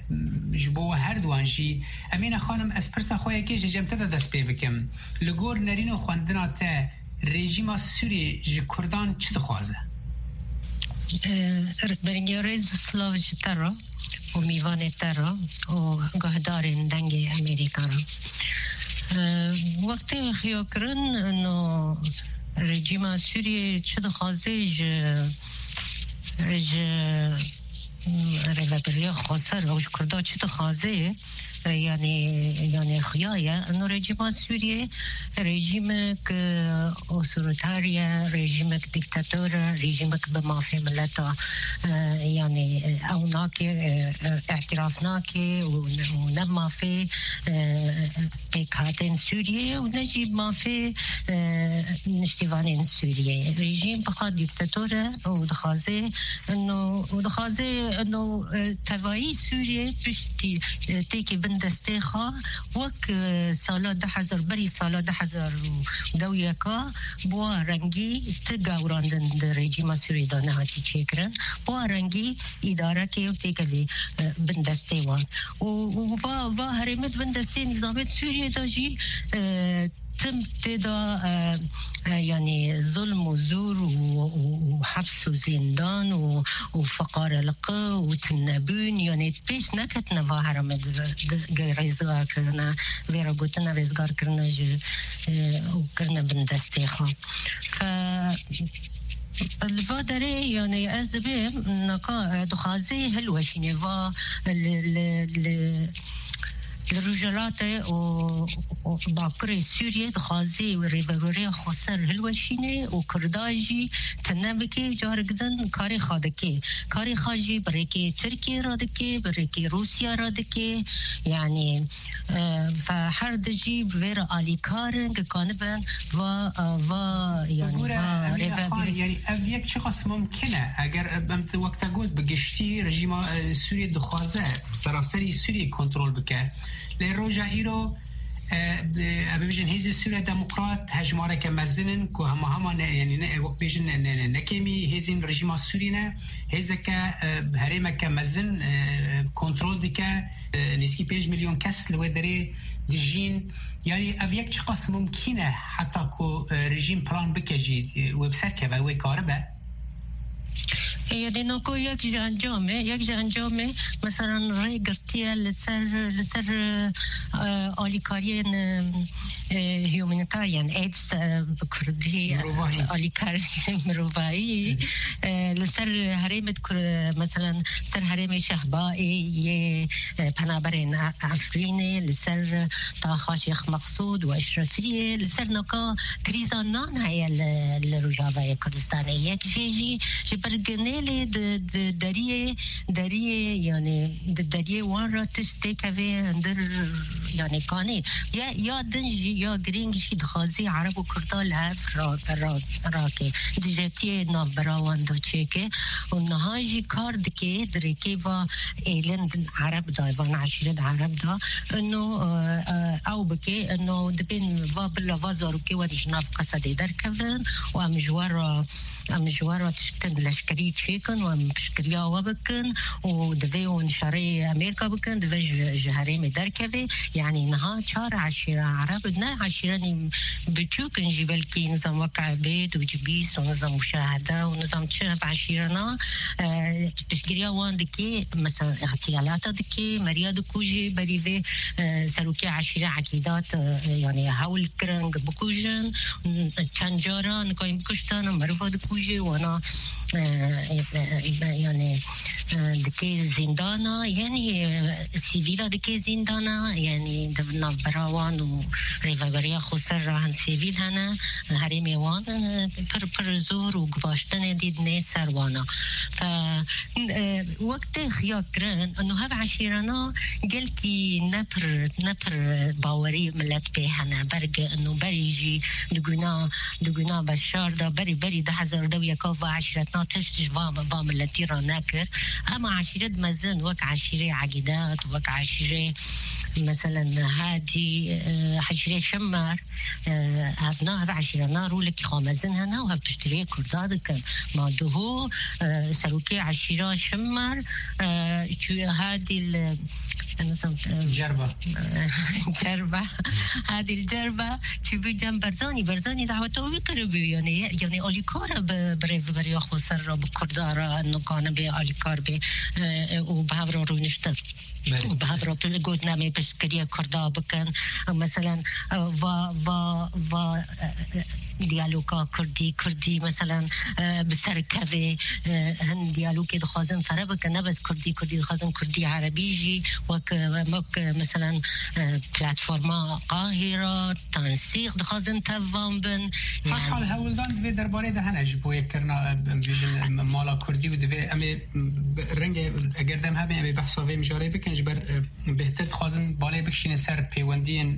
جبو هر دوانجی امینه خانم اسپرسا خویا که جمته ده دست پی بکم لگور نرین و خواندنا تا رژیم سوری جی کردان چه دخوازه؟ برنگیاریز سلاو جتر و میوان تر و گهدارین دنگ امریکا را وقتی خیال کرن انو رژیم سوریه چه دخوازه ج ج ریوبری خسر و کردا چه دخوازه یعنی یعنی خیایه انو رژیم سوریه رژیم که اوتوریتاریه رژیم که دیکتاتور رژیم که به مافی ملتا یعنی او ناکی اعتراف ناکی و نب مافی پیکاتین سوریه و نجیب مافی نشتیوانین سوریه رژیم بخواد دیکتاتوره و دخوازه انو دخوازه انو توایی سوریه پشتی تیکی بن دسته خواه وک سالا ده هزار بری سالا ده هزار دو یکا با رنگی تگاوراندن در رژیم سوری دانه هاتی چه کرن با رنگی اداره که تیکلی بن دسته وان و و هرمت بن دسته نظامت سوری داجی تم تدا يعني ظلم وزور وحبس وزندان وفقار القا وتنبون يعني بيش نكت نظاهر من رزقا كرنا فيرا قلتنا رزقا كرنا وكرنا بندستيخا ف الفادري يعني از دبي نقا دخازي هلوشيني فا ل الرجالات وباكري سوريا دخازي وريفوريا خسر هلوشيني وكرداجي تنبكي جارقدن كاري خادكي كاري خاجي بريكي تركيا رادكي بريكي روسيا رادكي يعني فحردجي بفير آلي كارن كانبن و و يعني يعني افيك شخص ممكنه اگر بمت وقت قلت بقشتي رجيم سوريا دخازه سراسري سوريا كنترول بك لروجا ايرو ابيجن هيز سوريا ديمقراط هجماره كمزنن كو هم هم يعني وقت بيجن نكيمي هيزين رجيم سورينا هيزك هريمه كمزن كنترول ديكا نسكي بيج مليون كاس لو دري دجين يعني افيك شخص ممكنه حتى كو رجيم بلان بكجي وبسركه وكاربه يعني نقول يك جانجامه يك جانجامه مثلا رأي قرتيه لسر لسر آليكاريين هيومانيتاريان ايدز بكردي أوليكار مروفاي لسر هريمة مثلا سر هريمة شهبائي ي بنابرين عفريني لسر طاخا شيخ مقصود واشرفيه لسر نكا كريزانان هي الرجافة كردستانية كشيجي جبرجنيلي داريه داريه يعني داريه وارا تستيكافي اندر يعني كاني يا يا دنجي يا جرينج شي دخازي عرب وكردال عف را راكي دجاتي ناف براوان دو تشيكي ونهاجي كارد كي دريكي فا ايلن عرب دا فان عشيرة عرب دا انه او بكي انه دبين فا بلا فازور كي ودجناف قصدي دركفن وام جوارا ام جوارا تشكن لشكري تشيكن وام بشكريا وبكن ودفي ونشاري امريكا بكن دفي جهاري دركفي يعني نها شار عشيرة عرب نا عشيرة بتشوكن جبل كي نظام وقع بيت وجبيس ونظام مشاهدة ونظام تشرف عشيرنا بشكريا وان دكي مثلا اغتيالات دكي مريا دكوجي بريفي سلوكي عشيرة عقيدات يعني هاول كرنج بكوجن تشانجارا نكاين بكشتان مرفا دكوجي وانا يعني دكي زندانا يعني سيفيلا دكي زندانا يعني دبنا براوان وريفاغريا خسر عن سيفيل هنا هرمي وان پر پر زور وقفاشتن ديد نيسر وانا ف وقت خياكرن انه هذا عشيرنا قال كي نبر نبر باوري ملت به هنا برج انه بريجي دغنا دغنا بشار دا بري بري ده هزار دو يكوفا عشيرتنا تشتش فام فام التي راناكر اما عشيرة مزن وك عشيرة عقيدات وك عشيرة مثلا هادي عشيرة شمار هذنا هذا عشيرة نارو لك خامزن هنا وهب تشتري كرداد كان ما دهو سلوكي عشيرة شمار شو هادي جربة جربة هذه الجربة شو بيجان برزاني برزاني دعوته بيقربي يعني يعني أوليكارا بريف بريا خسر بكردارا إنه كان بأوليكار ب وبهافرو رونشتف وبهافرو تلقود نامي بس كريا كردا بكن مثلا va va va ديالوكا كردي كردي مثلا بسركفي هن ديالوكي دخازن فربك نبس كردي كردي دخازن كردي عربيجي وك مك مثلا بلاتفورما قاهرة تنسيق دخازن تفامبن حال هولدان دوی درباره ده هنج بوی کرنا بیشن مالا کردی و دوی امی رنگ اگر دم همه امی بحثا وی مجاری بکنج بر بهتر خازن بالای بکشین سر پیوندین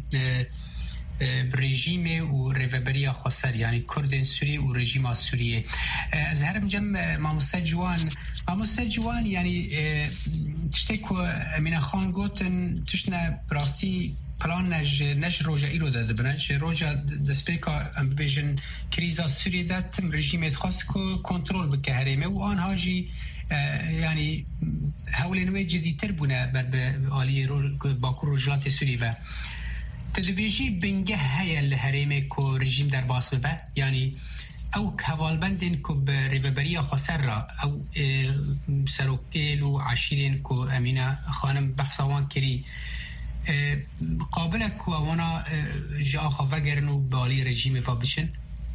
برژیم و ریوبریا خسر یعنی کردن سوری و رژیم سوریه از هرم جم ما مستجوان ما مستجوان یعنی تشتی که امین خان گوتن تشنه براستی پلان نج نج روجا ایرو داده بنج روجا دسپیکا ام بیژن کریزا سوریه داتم رژیم خاص کو کنترل بک هرمه و آن هاجی یعنی حول نوع جدیدتر بونه بر عالی رو باکو روجلات سوریه و تلویزی بنگه هیا الهرمه کو رژیم در باس به یعنی او حوالبندن کو به ریوبریا خسر را او سروکیل و عشیرین کو امینه خانم بحثوان کری قابل کو وانا جا خواگرنو بالی رژیم فابلیشن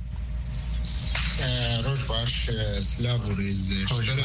روش باش سلام و ریز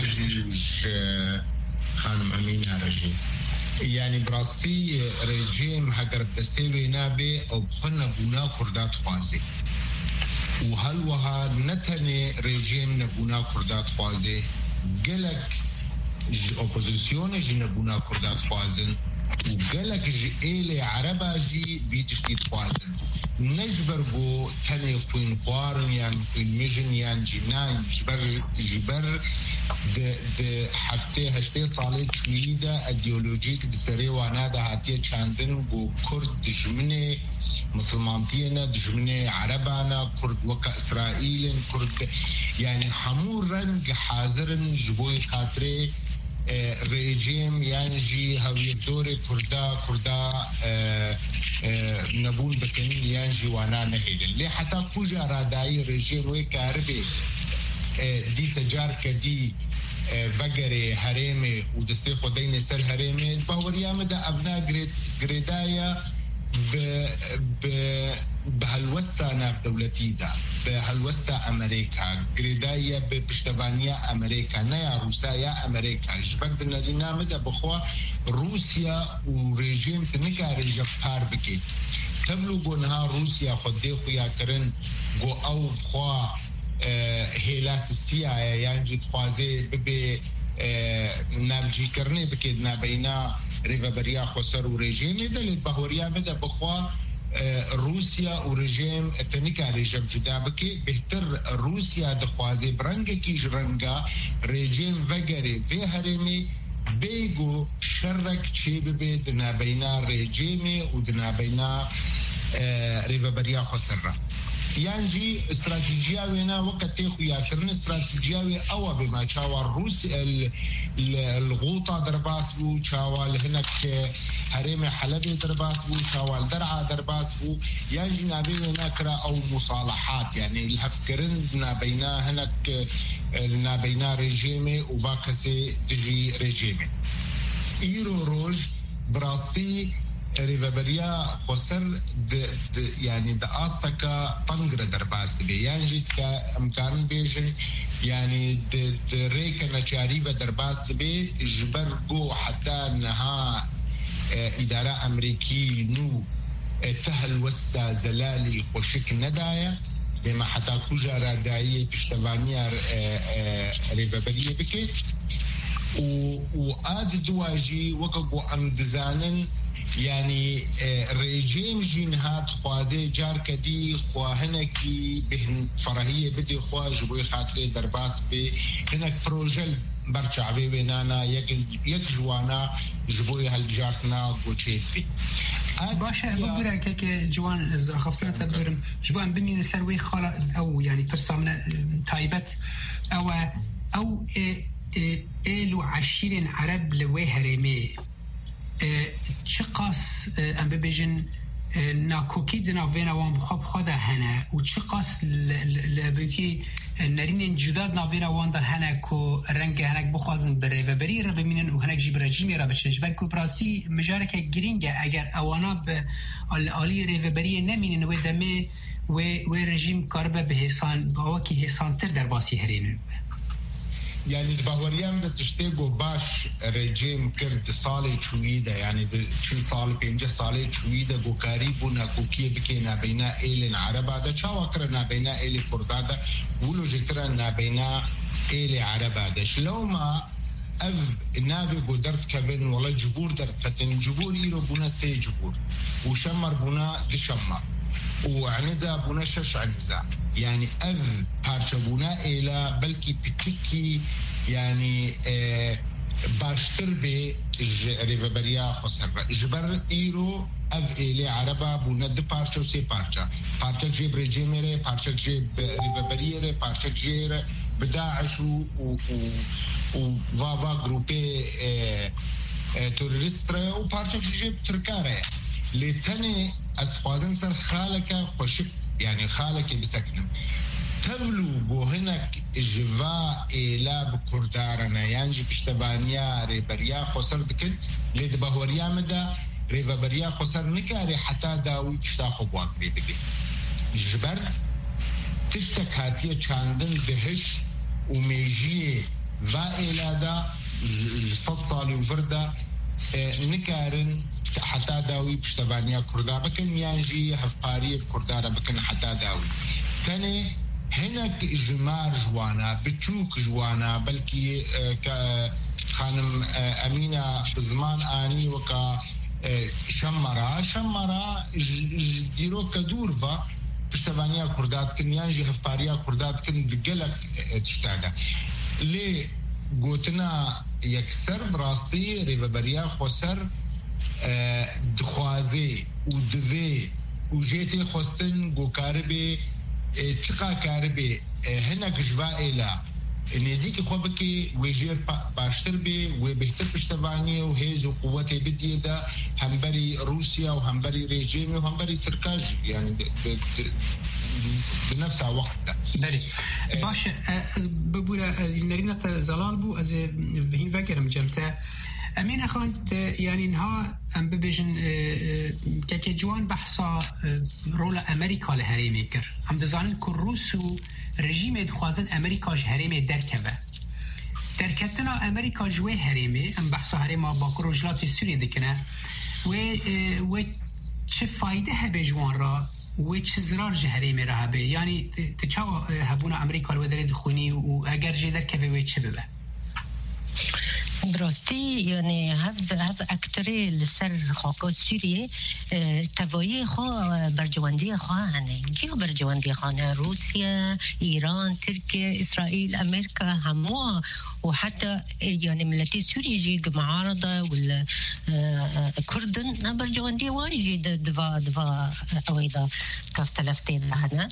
خانم امینه رژیم يعني براسي رجيم هكر تسوي نابي او بخنا بونا كردات خوازي وهل وها نتني رجيم نبونا كردات خوازي قلق اوبوزيسيون جي نبونا كردات خوازن وقلق جي ايلي عربا جي بيتشتيت خوازن نجبر بو تني خوين خوارن يعني خوين مجن يعني جنان جبر جبر د د هفته هشته ساله چویده ایدئولوژیک د سری وانا د هاتیه چاندن گو کرد دشمنه مسلمانتینا دشمنه عربانا کرد وک اسرائیل کرد يعني همو رنگ حاضرن جبوی خاطره رژیم يعني جي هوی دور کردا کردا نبول بکنین يعني جي وانا نهیدن لی حتی کجا رادایی رژیم وی کاربه دي سجار كدي فجري هرمي ودستي خدين سر هرمي باوريام دا ابنا جريد جريدايا ب ب بهالوسطى ناف دولتي دا بهالوسطى أمريكا قريداية بشتبانية أمريكا نيا روسيا يا أمريكا جبرد النادينا مدى بخوا روسيا وريجيم تنكا ريجا بار بكي تبلو قونها روسيا خديخو يا كرن قو أو بخوا هيلاس السيايا يعني تخوازي ببي نافجي كرني بكي نابينا ريفا بريا خسر وريجيم دلت بهوريا مدى بخوا روسيا وريجيم تنكا ريجب جدا بكي بهتر روسيا دخوازي برنگه كي جرنگا ريجيم وگري في هرمي بيگو شرك چي ببي دنا بينا ريجيمي ودنا بينا ريفا بريا خسر يعني استراتيجية وينا وقت تيخو ياكرن استراتيجية أو بما تشاوى الروسي الغوطة درباس بو تشاوى هناك هريم حلبي درباس بو تشاوى الدرعة درباس بو يعني نابين ناكرا أو مصالحات يعني الهفكرن نابينا هناك نابينا ريجيمي وفاكسي تجي ريجيمي إيرو روج براسي ريفابريا خسر د د يعني د استكا طنجره درباس بي يعني جيت كامكان بيجن يعني د د ريكنا شاريبه درباس بي جبر جو حتى انها اداره امريكي نو تهل وسا زلالي وشك ندايا بما حتى كوجا داعيه بشتبانيا ريفابريا بكيت وآد دواجي وكبو أمدزانن يعني ريجيم جين هاد خوازي جار كدي خواهنكي بهن فرهية بدي خواه جبوي خاطري درباس بي هناك بروجل برشعبي بينانا يك جوانا جبوي هالجارتنا قوشيت في باشا بقولها كيك جوان إذا خفتنا تبرم جوان بمين سروي خلا أو يعني برسامنا تايبت أو أو إلو عشرين عرب لوي هرمي چقاس ام ببیجن ناکوکی دنا وینا وان بخواب خدا هنه و چقاس لبنکی نرین جداد ناوینا وان در هنه کو رنگ هنک بخوازن بره و بری را بمینن و هنک جیب رجیمی را بچنش بلکو براسی مجارک گرینگه اگر اوانا به آلی ره و بری نمینن و دمه و رژیم کاربه به حسان باوکی حسان تر در باسی هرینه يعني الباوريان ده تشتيقو باش ريجيم كرد صالي شويدة يعني ده شن صالي بينجا صالي شويدة قو كاريبو ناكوكية بكينا بينا إيلين عربا ده شاوا كرنا بينا إيلي كردادا ولو جترنا بينا إيلي عربا ده شلو ما أف نابي قدرت كبن ولا جبور در فتن جبور إيرو بونا سي جبور وشمر بونا دشمر وعنزا بونا شش عنزا يعني أذ بارشبونا إلى بلكي بتكي يعني آه باشتر بي ريفابريا خسر جبر إيرو أذ إلي عربا بونا دي بارشو سي بارشا بارشا جيب ريجيمي ري بارشا جيب ريفابريا ري بارشا جيب بداعش وفافا جروبي آه آه توريست ري وبارشا جيب تركاري لتني أسخوازن سر خالك خوشك يعني خالك بسكنم تبلو بو هناك جوا إلا بكردارنا يعني بشتبانيا ريبريا خسر بكن ليد بهوريا مدى ريبريا خسر نكاري حتى داوي بشتاخو بواكري بكن جبر تشتك هاتية چاندن دهش وميجيه va إلى صد صالي وفردا نكارن حتى داوي بشتبانيا كردا بكن يانجي هفقارية كردارة بكن حتى داوي تاني هناك جمار جوانا بتشوك جوانا بلكي خانم أمينة بزمان آني وكا شمرا شمرا ديرو كدورفا بشتبانيا كردات كن يانجي هفقارية كردات كن دقلك تشتاقا ليه قوتنا يكسر براسي ريبابريا خسر دخوازي ودوي وجيتي خستن قو كاربي تقا كاربي هناك جوائلا نزيكي خوبكي ويجير باشتر بي وبهتر بشتبانية وهيز وقوتي بدي دا همبري روسيا وهمبري ريجيمي وهمبري تركاج يعني د د د بنفس الوقت ده داري باش بقول نرينا زلال بو از هين فكر مجمتا امين اخوان يعني انها ام ببيجن كاكي جوان بحثا رول امريكا لهريمي كر ام دزانن كروس و رژیم دخوازن امریکا هرمی درکبه درکتنا امریکا جوه هرمی ام بحثا هرما با کروجلات سوری دکنه و و چه فایده هبه جوان را و چه ضرر جهرمی را هبه یعنی تچاو هبونا امریکا رو در دخونی و اگر جه درکبه و چه ببه براستی یعنی هف هف اکتری لسر خاک سوریه توایی خوا برجواندی خواهنه کیا برجواندی خواهنه روسیا ایران ترکیه اسرائیل امریکا همه و حتی يعني ملتي سوريا جي معارضة ولا كردن برجواندي واجي دفا دفا أويدا كاف تلفتين لهنا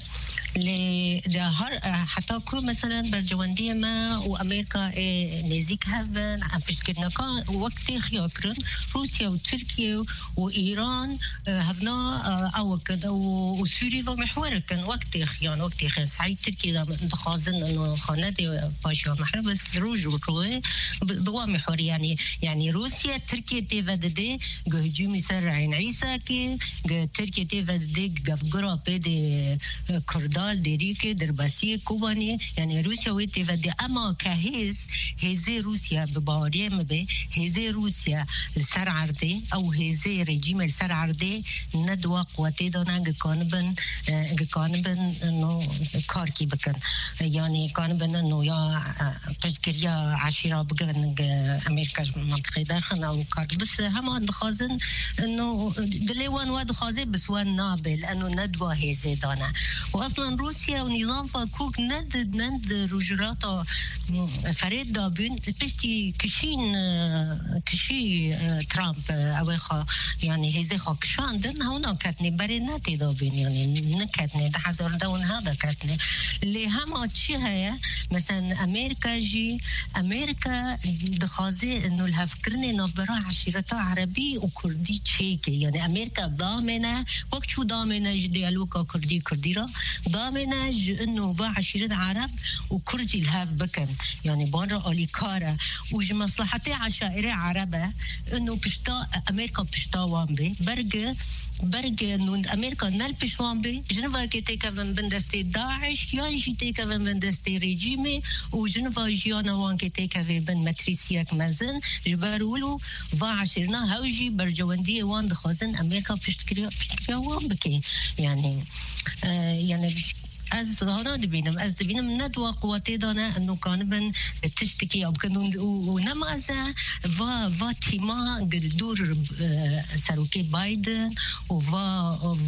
لهر حتى كو مثلا برجواندية ما وأمريكا نزيك هفن عم بشكلنا كان وقت خياكرن روسيا وتركيا وإيران هفنا أو كذا وسوريا ومحور كان وقت خيان وقت خيان سعيد تركيا دخازن إنه خاناتي باشا محل بس روج وكوه بوا محور يعني يعني روسيا تركيا تفدد هجوم سر عين عيسى كي تركيا تفدد قفقرا بيد كردال ديريك درباسي كوباني يعني روسيا وتفدد أما كهيز هزي روسيا ببارية مبه هزي روسيا سر عرضي أو هزي رجيم سر عرضي ندوا قوتي دونا كانبن كانبن إنه كاركي بكن يعني كانبن إنه يا قشكريا عشيرة بقن أمريكا منطقة داخل أو كارك بس هم خازن إنه دليوان واد خازن بس وان نابل لأنه ندوا هزي دونا وأصلا روسيا ونظام فكوك ند ند رجراتا فريد دابين بشتي كشين كشي ترامب أوخا يعني هزي خا كشان دن هونا كاتني بريناتي دابين يعني نكاتني ده حزر دون هذا كاتني اللي هم أشي هيا مثلا أمريكا جي أمريكا دخازي إنه الهفكرني نبرة عشيرة عربي وكردي تشيكي يعني أمريكا ضامنة وقت شو ضامنة جديالوكا كردي كرديرا ضامنة إنه با عشيرة عرب وكردي الهاف بكن يعني بارا أوليكارا وج مصلحتي عشائر عربة إنه بشتا أمريكا بشتا وامبي برجع برجع إنه أمريكا نال بشوان بي جنوبا كتيكا من بندستي داعش يا جيتيكا من بندستي ريجيمي وجنوبا جيانا وان كتيكا في بن ماتريسياك مازن جبارولو فا عشرنا هاوجي برجواندية وان دخازن أمريكا بشتكريا بشتكريا وان بكي يعني آه يعني از هانا دبینم از دبینم ندوا قوتی دانه انو کانبن تشتکی اب کنون و نمازه و و تیما دور سروکی بایدن و و و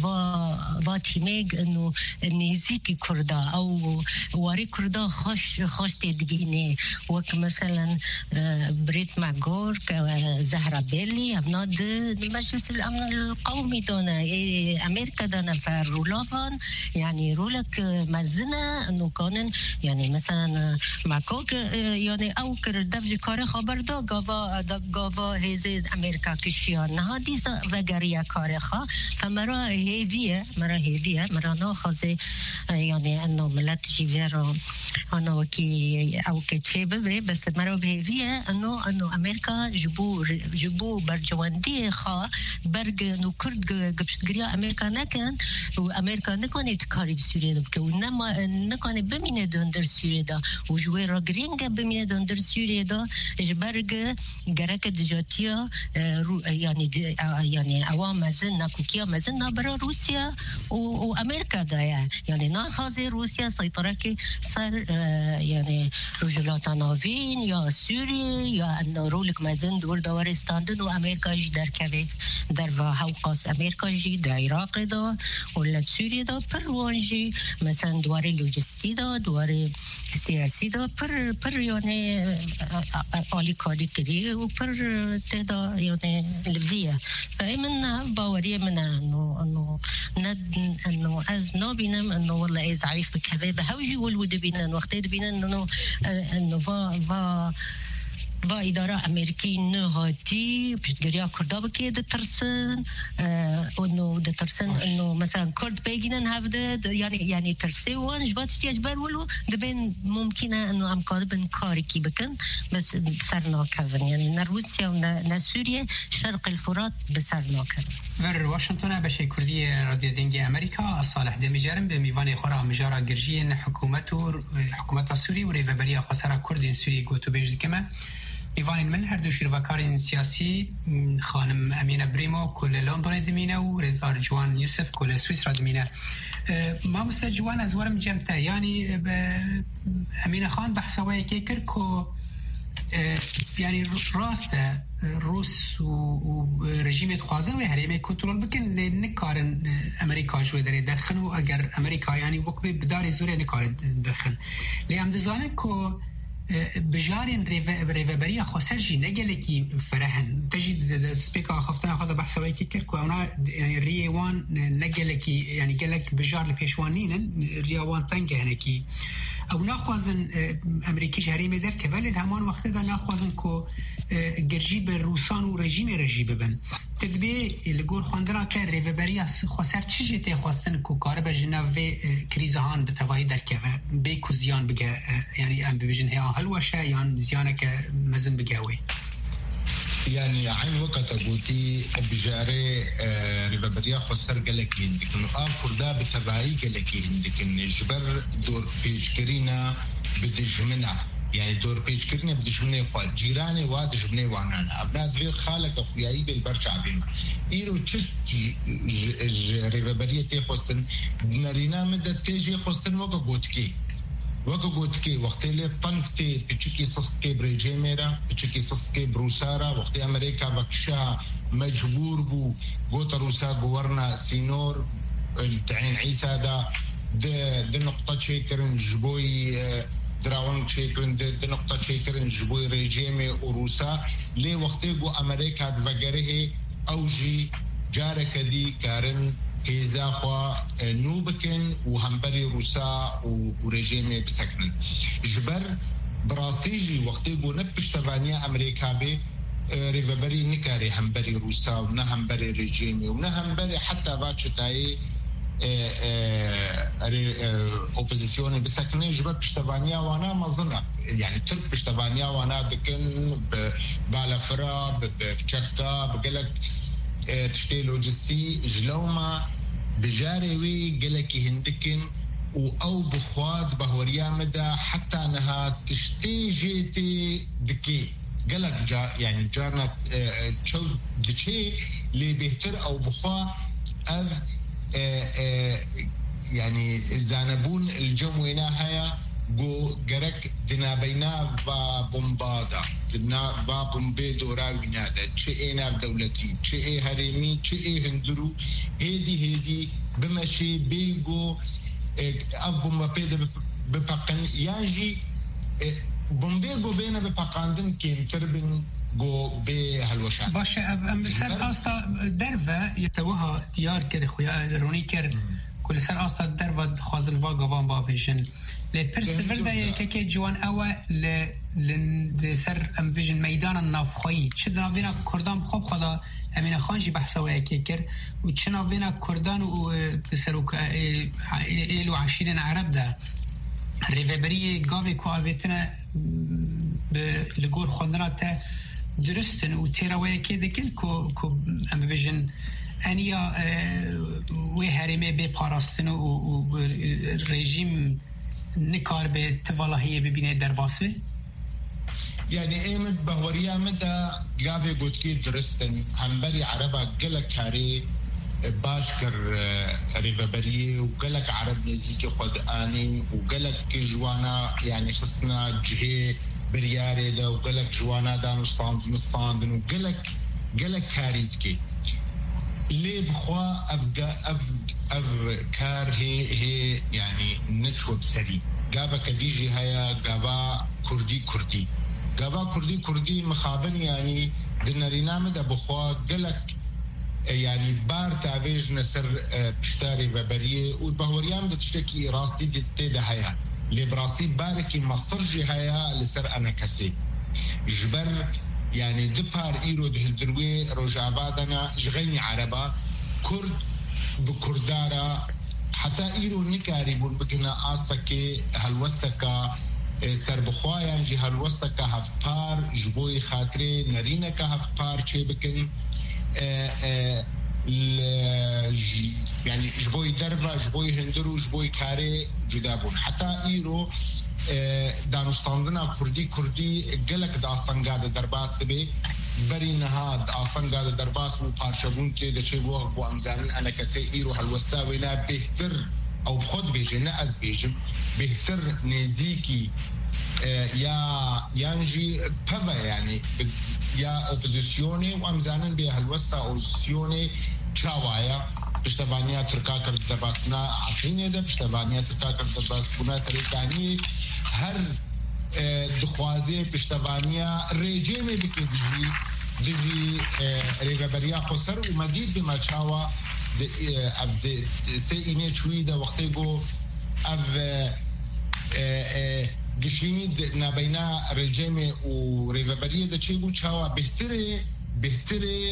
و تیمگ انو نزیکی کردا او واری کردا خوش خوش تدگینه وک مثلا بريت ماغور زهرا بيلي ابناد مجلس الامن القومي دانه امريكا دانه فرولافان يعني رولك مزنه انه كانن يعني مثلا ماكوك يعني او كردفج كار خبر دا غوا غوا هزي امريكا كشيان هادي وغاريا كارخا فمرا هيفيه مرا هيفيه مرا نو خازي يعني انه ملات جيفيرو انا وكي او كتشيبه بس مرا هيفيه انه انه امريكا جبو جبو برجواندي خا برج انه كرد قبشتغريا امريكا نكن وامريكا نكون يتكاري بسوريا ونما نكون بمينه دندر سوريا دا وجويرا غرينغا بمينه دندر سوريا دا جبرج جرك دجاتيا يعني يعني عوام مازن كوكيا مازن برا روسيا وامريكا دا يعني ناخذ روسيا سيطرك صار يعني رجلات نافين يا سوريا يا انه رولك مازن دول دورستان وامريكا جدار كبي در هوقاس امريكا جي دا العراق دا ولا سوريا دا بروانجي مثلا دواري لوجستي دا دواري سياسي دا پر پر يعني آلی کاری کری و پر تدا يعني لفيا فمن باورية من انه انه ند انه از نابينم انه والله اي ضعيف بكذا هوجي والود بينا وقت بينا انه انه فا فا با اداره امریکی نهاتی پیشگیری کردا بکی دترسن اونو دترسن انه مثلا کرد بيجينا هفده يعني يعني ترسي وان جبات اجبار ولو دبن ممكنه انه امكان بن كاركي بكن بس صرنا كفن يعني روسيا ونا سوريا شرق الفرات بسرنا كفن ور واشنطن بشي كرديه راديو دنجي امريكا صالح دمجارم بميوان خورا مجارا جرجين حكومته حكومه سوريا وريفبريا قصرا كردين سوريا قوتو بيج كما ایوان من هر دو شیروکارین سیاسی خانم امینه بریمو کل لندن دمینه و رضا جوان یوسف کل سوئیس را دمینه ما مست جوان از ورم جمته یعنی امینه خان بحثوایی که کرد که یعنی راست روس و رژیم خوازن و هریمه کنترل بکن نکارن امریکا جوی داره درخن و اگر امریکا یعنی وقتی بداری زوره نکارن درخن لیم دزانه که بجارين ريفابريا خوسرجي نجلكي فرهن تجي سبيكا خفتنا خذا بحثوي كيكركو انا يعني ريوان نجلكي يعني قالك بجار البيشوانين ريوان تنجه هناكي او ناخذن امريكي جهري مدر كبلد همان وقت ده ناخذن كو جرجي بالروسان ورجيم رجي ببن تدبي الجور خندرا كان ريفابريا خوسر تشي تي خوستن كو كارب جناف كريزهان بتواهي دركه بيكو زيان بقى يعني ام بيجن هي هلوشة يعني زيانك مزن بقاوي يعني عين وقت أقولتي بجاري ريفابريا خسر قالك عندك إنه آخر ده بتبعي قالك عندك إن جبر دور بيجكرينا بدجمنا يعني دور بيجكرينا بدجمنا قال جيراني وادجمنا وعنانا أبناء في خالك أخوياي بالبرشة عبيما إيرو تشت ريفابريا تي خسن نرينا مدة تيجي خسن وقت قوتكي وقت قوتكي وقت اللي طنكتي بتشكي صصكي بريجيميرا بتشكي صصكي بروسارا وقت أمريكا بكشا مجبور بو قوت روسا قورنا سينور التعين عيسى دا ده نقطة شيكرن جبوي دراون شيكرن ده نقطة شيكرن جبوي ريجيمي وروسا ليه وقت قو أمريكا دفقره أوجي جارك دي كارن كيزا خوا نوبكن وهمبري روسا ورجيمي بسكنن جبر براسيجي وقت يقول نبش تبانيا أمريكا بي ريفابري نكاري همبري روسا ونهمبري رجيمي ونهمبري حتى باتشتاي اوبوزيسيون بسكنن جبر بشتبانيا وانا مظنة يعني ترك بشتبانيا وانا بكن بالافرا بشكا بقلك تشتي لوجستي جلوما بجاري قلكي هندكن او بخواد بهوريا مدى حتى انها تشتي جيتي دكي قلك جا يعني جارنا تشو دكي اللي بيهتر او بخوا اذ يعني زانبون الجموينا هيا جو جرك دنا بينا بومبادا دنا بومبي دورا وينادا تشينا بدولتي تشي هرمي تشي هندرو هدي هدي بمشي بيجو ابو مبيد ببقن ياجي بومبي جو بينا ببقاندن كين تربن جو به هالوشا باشه ام سر استا درفه يتوها ديار كده خويا روني كر كل سر استا درفه خازن واغا وان با فيجن ل بيرسيفر ده كي جوان اوا ل ل سر ام فيجن ميدان النافخي شدنا بينا كردان خوب خدا امين خانجي بحثوا كيكر وشنا بينا كردان وبسروك ايلو عشرين عرب ده ريفبري غافي كوافيتنا بلغور خندراته درستن وتيراوي كيدكن كو كو ام فيجن انيا وهرمه بپاراستن و رژیم نکار به توالاهیه ببینه در باسوه يعني ايمد بهوريا مدى قافي قوتكي درستن همبري عربا قلك هاري باشكر ريفابري وقلك عرب نزيكي خداني وقلك جوانا يعني خصنا جهي برياري دا وقلك جوانا دا نصاند نصاندن وقلك قلك هاريتكي اللي بخوا أفجا أف أف كار هي هي يعني نشوب سري جابا كديجي هيا جابا كردي كردي جابا كردي كردي مخابن يعني دنارينا مدى بخوا قلك يعني بار تعبيج نسر بشتاري ببريه والبهوريان بتشتكي راسي تيدا هيا اللي براسي باركي مصرجي هيا لسر أنا كسي جبر يعني دبار إيرو دهندروي رجعبادنا جغيني عربا كرد بكردارا حتى إيرو نكاري بون بكنا آسكي هالوسكا سربخوايان جي هالوسكا هفبار جبوي خاطري نرينكا هفبار چه بكن يعني جبوي دربا جبوي هندرو جبوي كاري جدابون حتى إيرو دانستاندنا كردي كردي قلق داستان قادة درباس بي بري نهاد داستان قادة درباس مو پارشبون كي ده شي بوغ بو امزانن انا كسي ايرو هالوستاوينا بهتر او بخود بيجي ناز بيجم بهتر نزيكي يا يانجي بفا يعني يا اوبوزيسيوني وامزانن بي هالوستا اوبوزيسيوني چاوايا پشتوانیا ترکا کرد درباسنا عفینه ده پشتوانیا ترکا کرد درباسنا سریکانی هر دخوازه پشتوانیا ریجیمه بکی دجی دجی ریگبریا خسر و مدید بما چاوا ده سی اینه چوی ده وقتی گو او گشینید نبینا ریجیمه و ریگبریا ده چی گو چاوا بهتره بهتره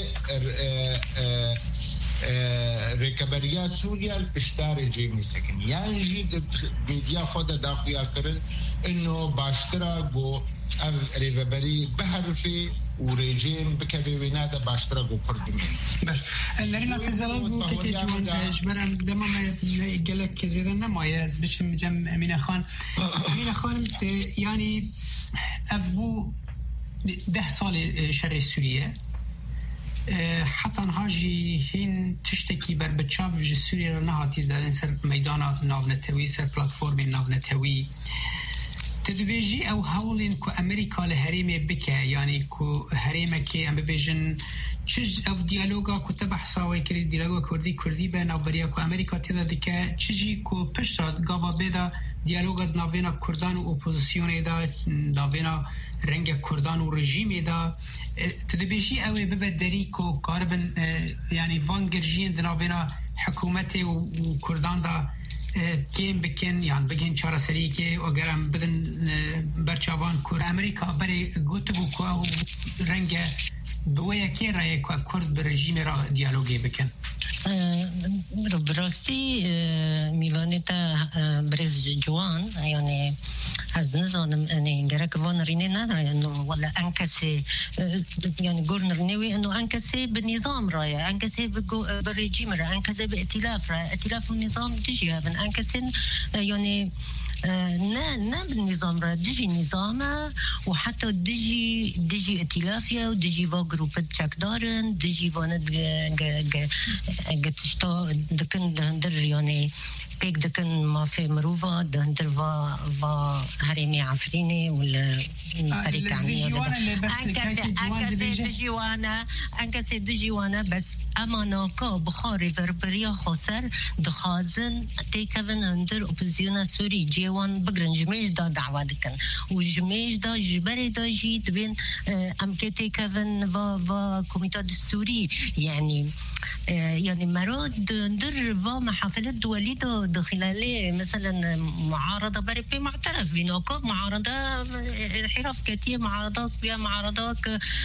ريكابريا سوريا البشتار جيمي سكن يعني جيد ميديا خود داخليا كرن انه باشترا جو ريكابري بحرفي وريجيم بكبي وينادا باشترا جو كردمين بس نرينا تزلال بو كتي جوان جبرم دما ما يقلك كزيدا نمايز بشم جم امينة خان امينة خان يعني افبو ده سال شرع سوريا حتى نهاجي هين تشتكي بر بتشاف سوريا نهاتي زدن سر ميدانا نافنتوي سر بلاتفورم نافنتوي تدبيجي او هولين كو امريكا لهريمه بكا يعني كو هريمه كي ام بيجن چج اف ديالوگا كو تبحثاوي كري ديالوگا كردي كردي بين ابريا كو امريكا تدا ديكا چجي كو پشتاد گاوا بيدا ديالوگا نافينا كردان و اوبوزيسيون دا نافينا رنگ كردان و رژیم دا تدبيجي اوي ببدري كو قاربن يعني فانگرجين دنابينا حكومتي و كردان دا كيم بكن يعني بگن چارا سري كي اگرم بدن برچاوان كور امريكا بري گوتبو كو رنگ بويا كي راي كو كرد بالرژیم را ديالوگي بكن براستی میلانیتا برز جوان يعني از نظام اني گرك وان ريني نانا انه ولا انكسي يعني قرن نوي انه انكسي بالنظام رايا انكسي بالرجيم رايا انكسي بائتلاف رايا ائتلاف النظام تجي من انكسي يعني نا نا بالنظام را دجي نظامه وحتى دجي دجي ائتلافيا ودجي فا جروبات تشاكدارن دجي فاند جتشتا دكن دهندر يعني بيك دكن ما في مروفا دهندر فا فا هرمي عفريني ولا سريكانية انكسي انكسي دجي وانا انكسي دجي وانا بس امانا كا بخاري بربريا خسر دخازن تيكفن هندر اوبوزيونا سوري جيوان بقرن جميج دا دعوة دكن وجميج دا جبري دا جيت بين امكتي كفن فا فا كوميتا دستوري يعني يعني مرات ندر فا محافلات دولية دخلالي مثلا معارضة بربي معترف بينوكو معارضة حراف كتير معارضات بيا معارضات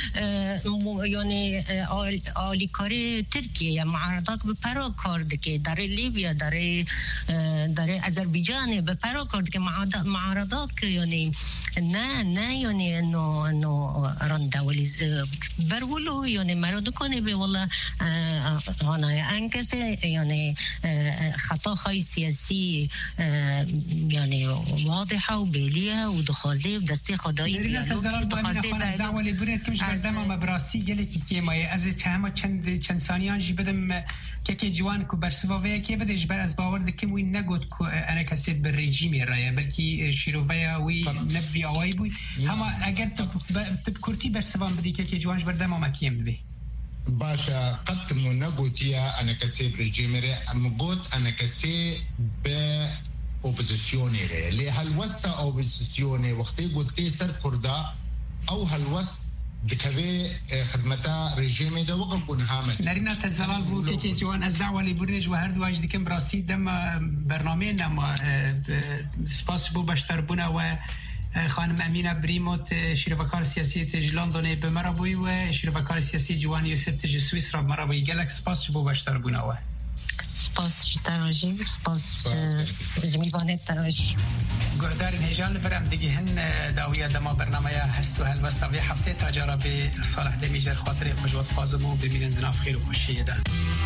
يعني آلي كاري تركيا معارضات بباراكارد كي داري ليبيا داري داري أذربيجان بباراكارد كي معارضات يعني نا نا يعني إنه إنه رندا ولي برولو يعني مرات كوني بي والله أنا أنكسي يعني خطأ خاي سياسي يعني واضحة وبيلية ودخازي ودستي خداي لينا تزرار بأننا دعوة لبريد كمش قدامة مبراسي قلت كيما أزي تهمة چند چند ثانيان جي بدم كي جوان كو برسوافيا كي بده جبر از باور دكم وين نقد كو أنا كسيت بالرجيم الرأي بلكي شيروفيا وي نبي أواي بوي هما أجر تبكرتي برسوان بدي كي جوان جبر دما ما كيم بي باشا قد منقوتيا أنا كسي برجيمري أمقوت أنا كسي ب أوبوزيسيوني لي هالوستا أوبوزيسيوني وقتي قلت كيسر كردا أو هالوست دكبي خدمتا رجيمي ده وقف بنهامت نرينا تزلال بو كي جوان از دعوة لبرنج وهرد واج دكم براسي دم برنامج نما سباس بو بشتر بنا و خانم امینه بریموت شیروکار سیاسی تج لندن به مرابوی و شیروکار سیاسی جوان یوسف تج سوئیس را مرابوی گلک سپاس بو باشتر بوناوه سپاس تراجی سپاس جمیوان تراجی گهدار نهجان برام دیگه هن داویه دما برنامه هستو هالوستا وی هفته تاجارا به صالح دمیجر خاطر خوشوات فازمو ببینن دناف خیر و خوشیه ده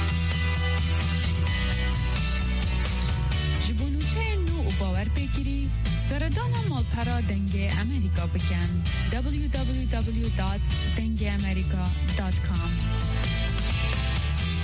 جبونوچه نو و باور بگیری سردان مالپرا دنگ امریکا بکن دبلیو دبلیو دبلیو دات دنگ امریکا دات کام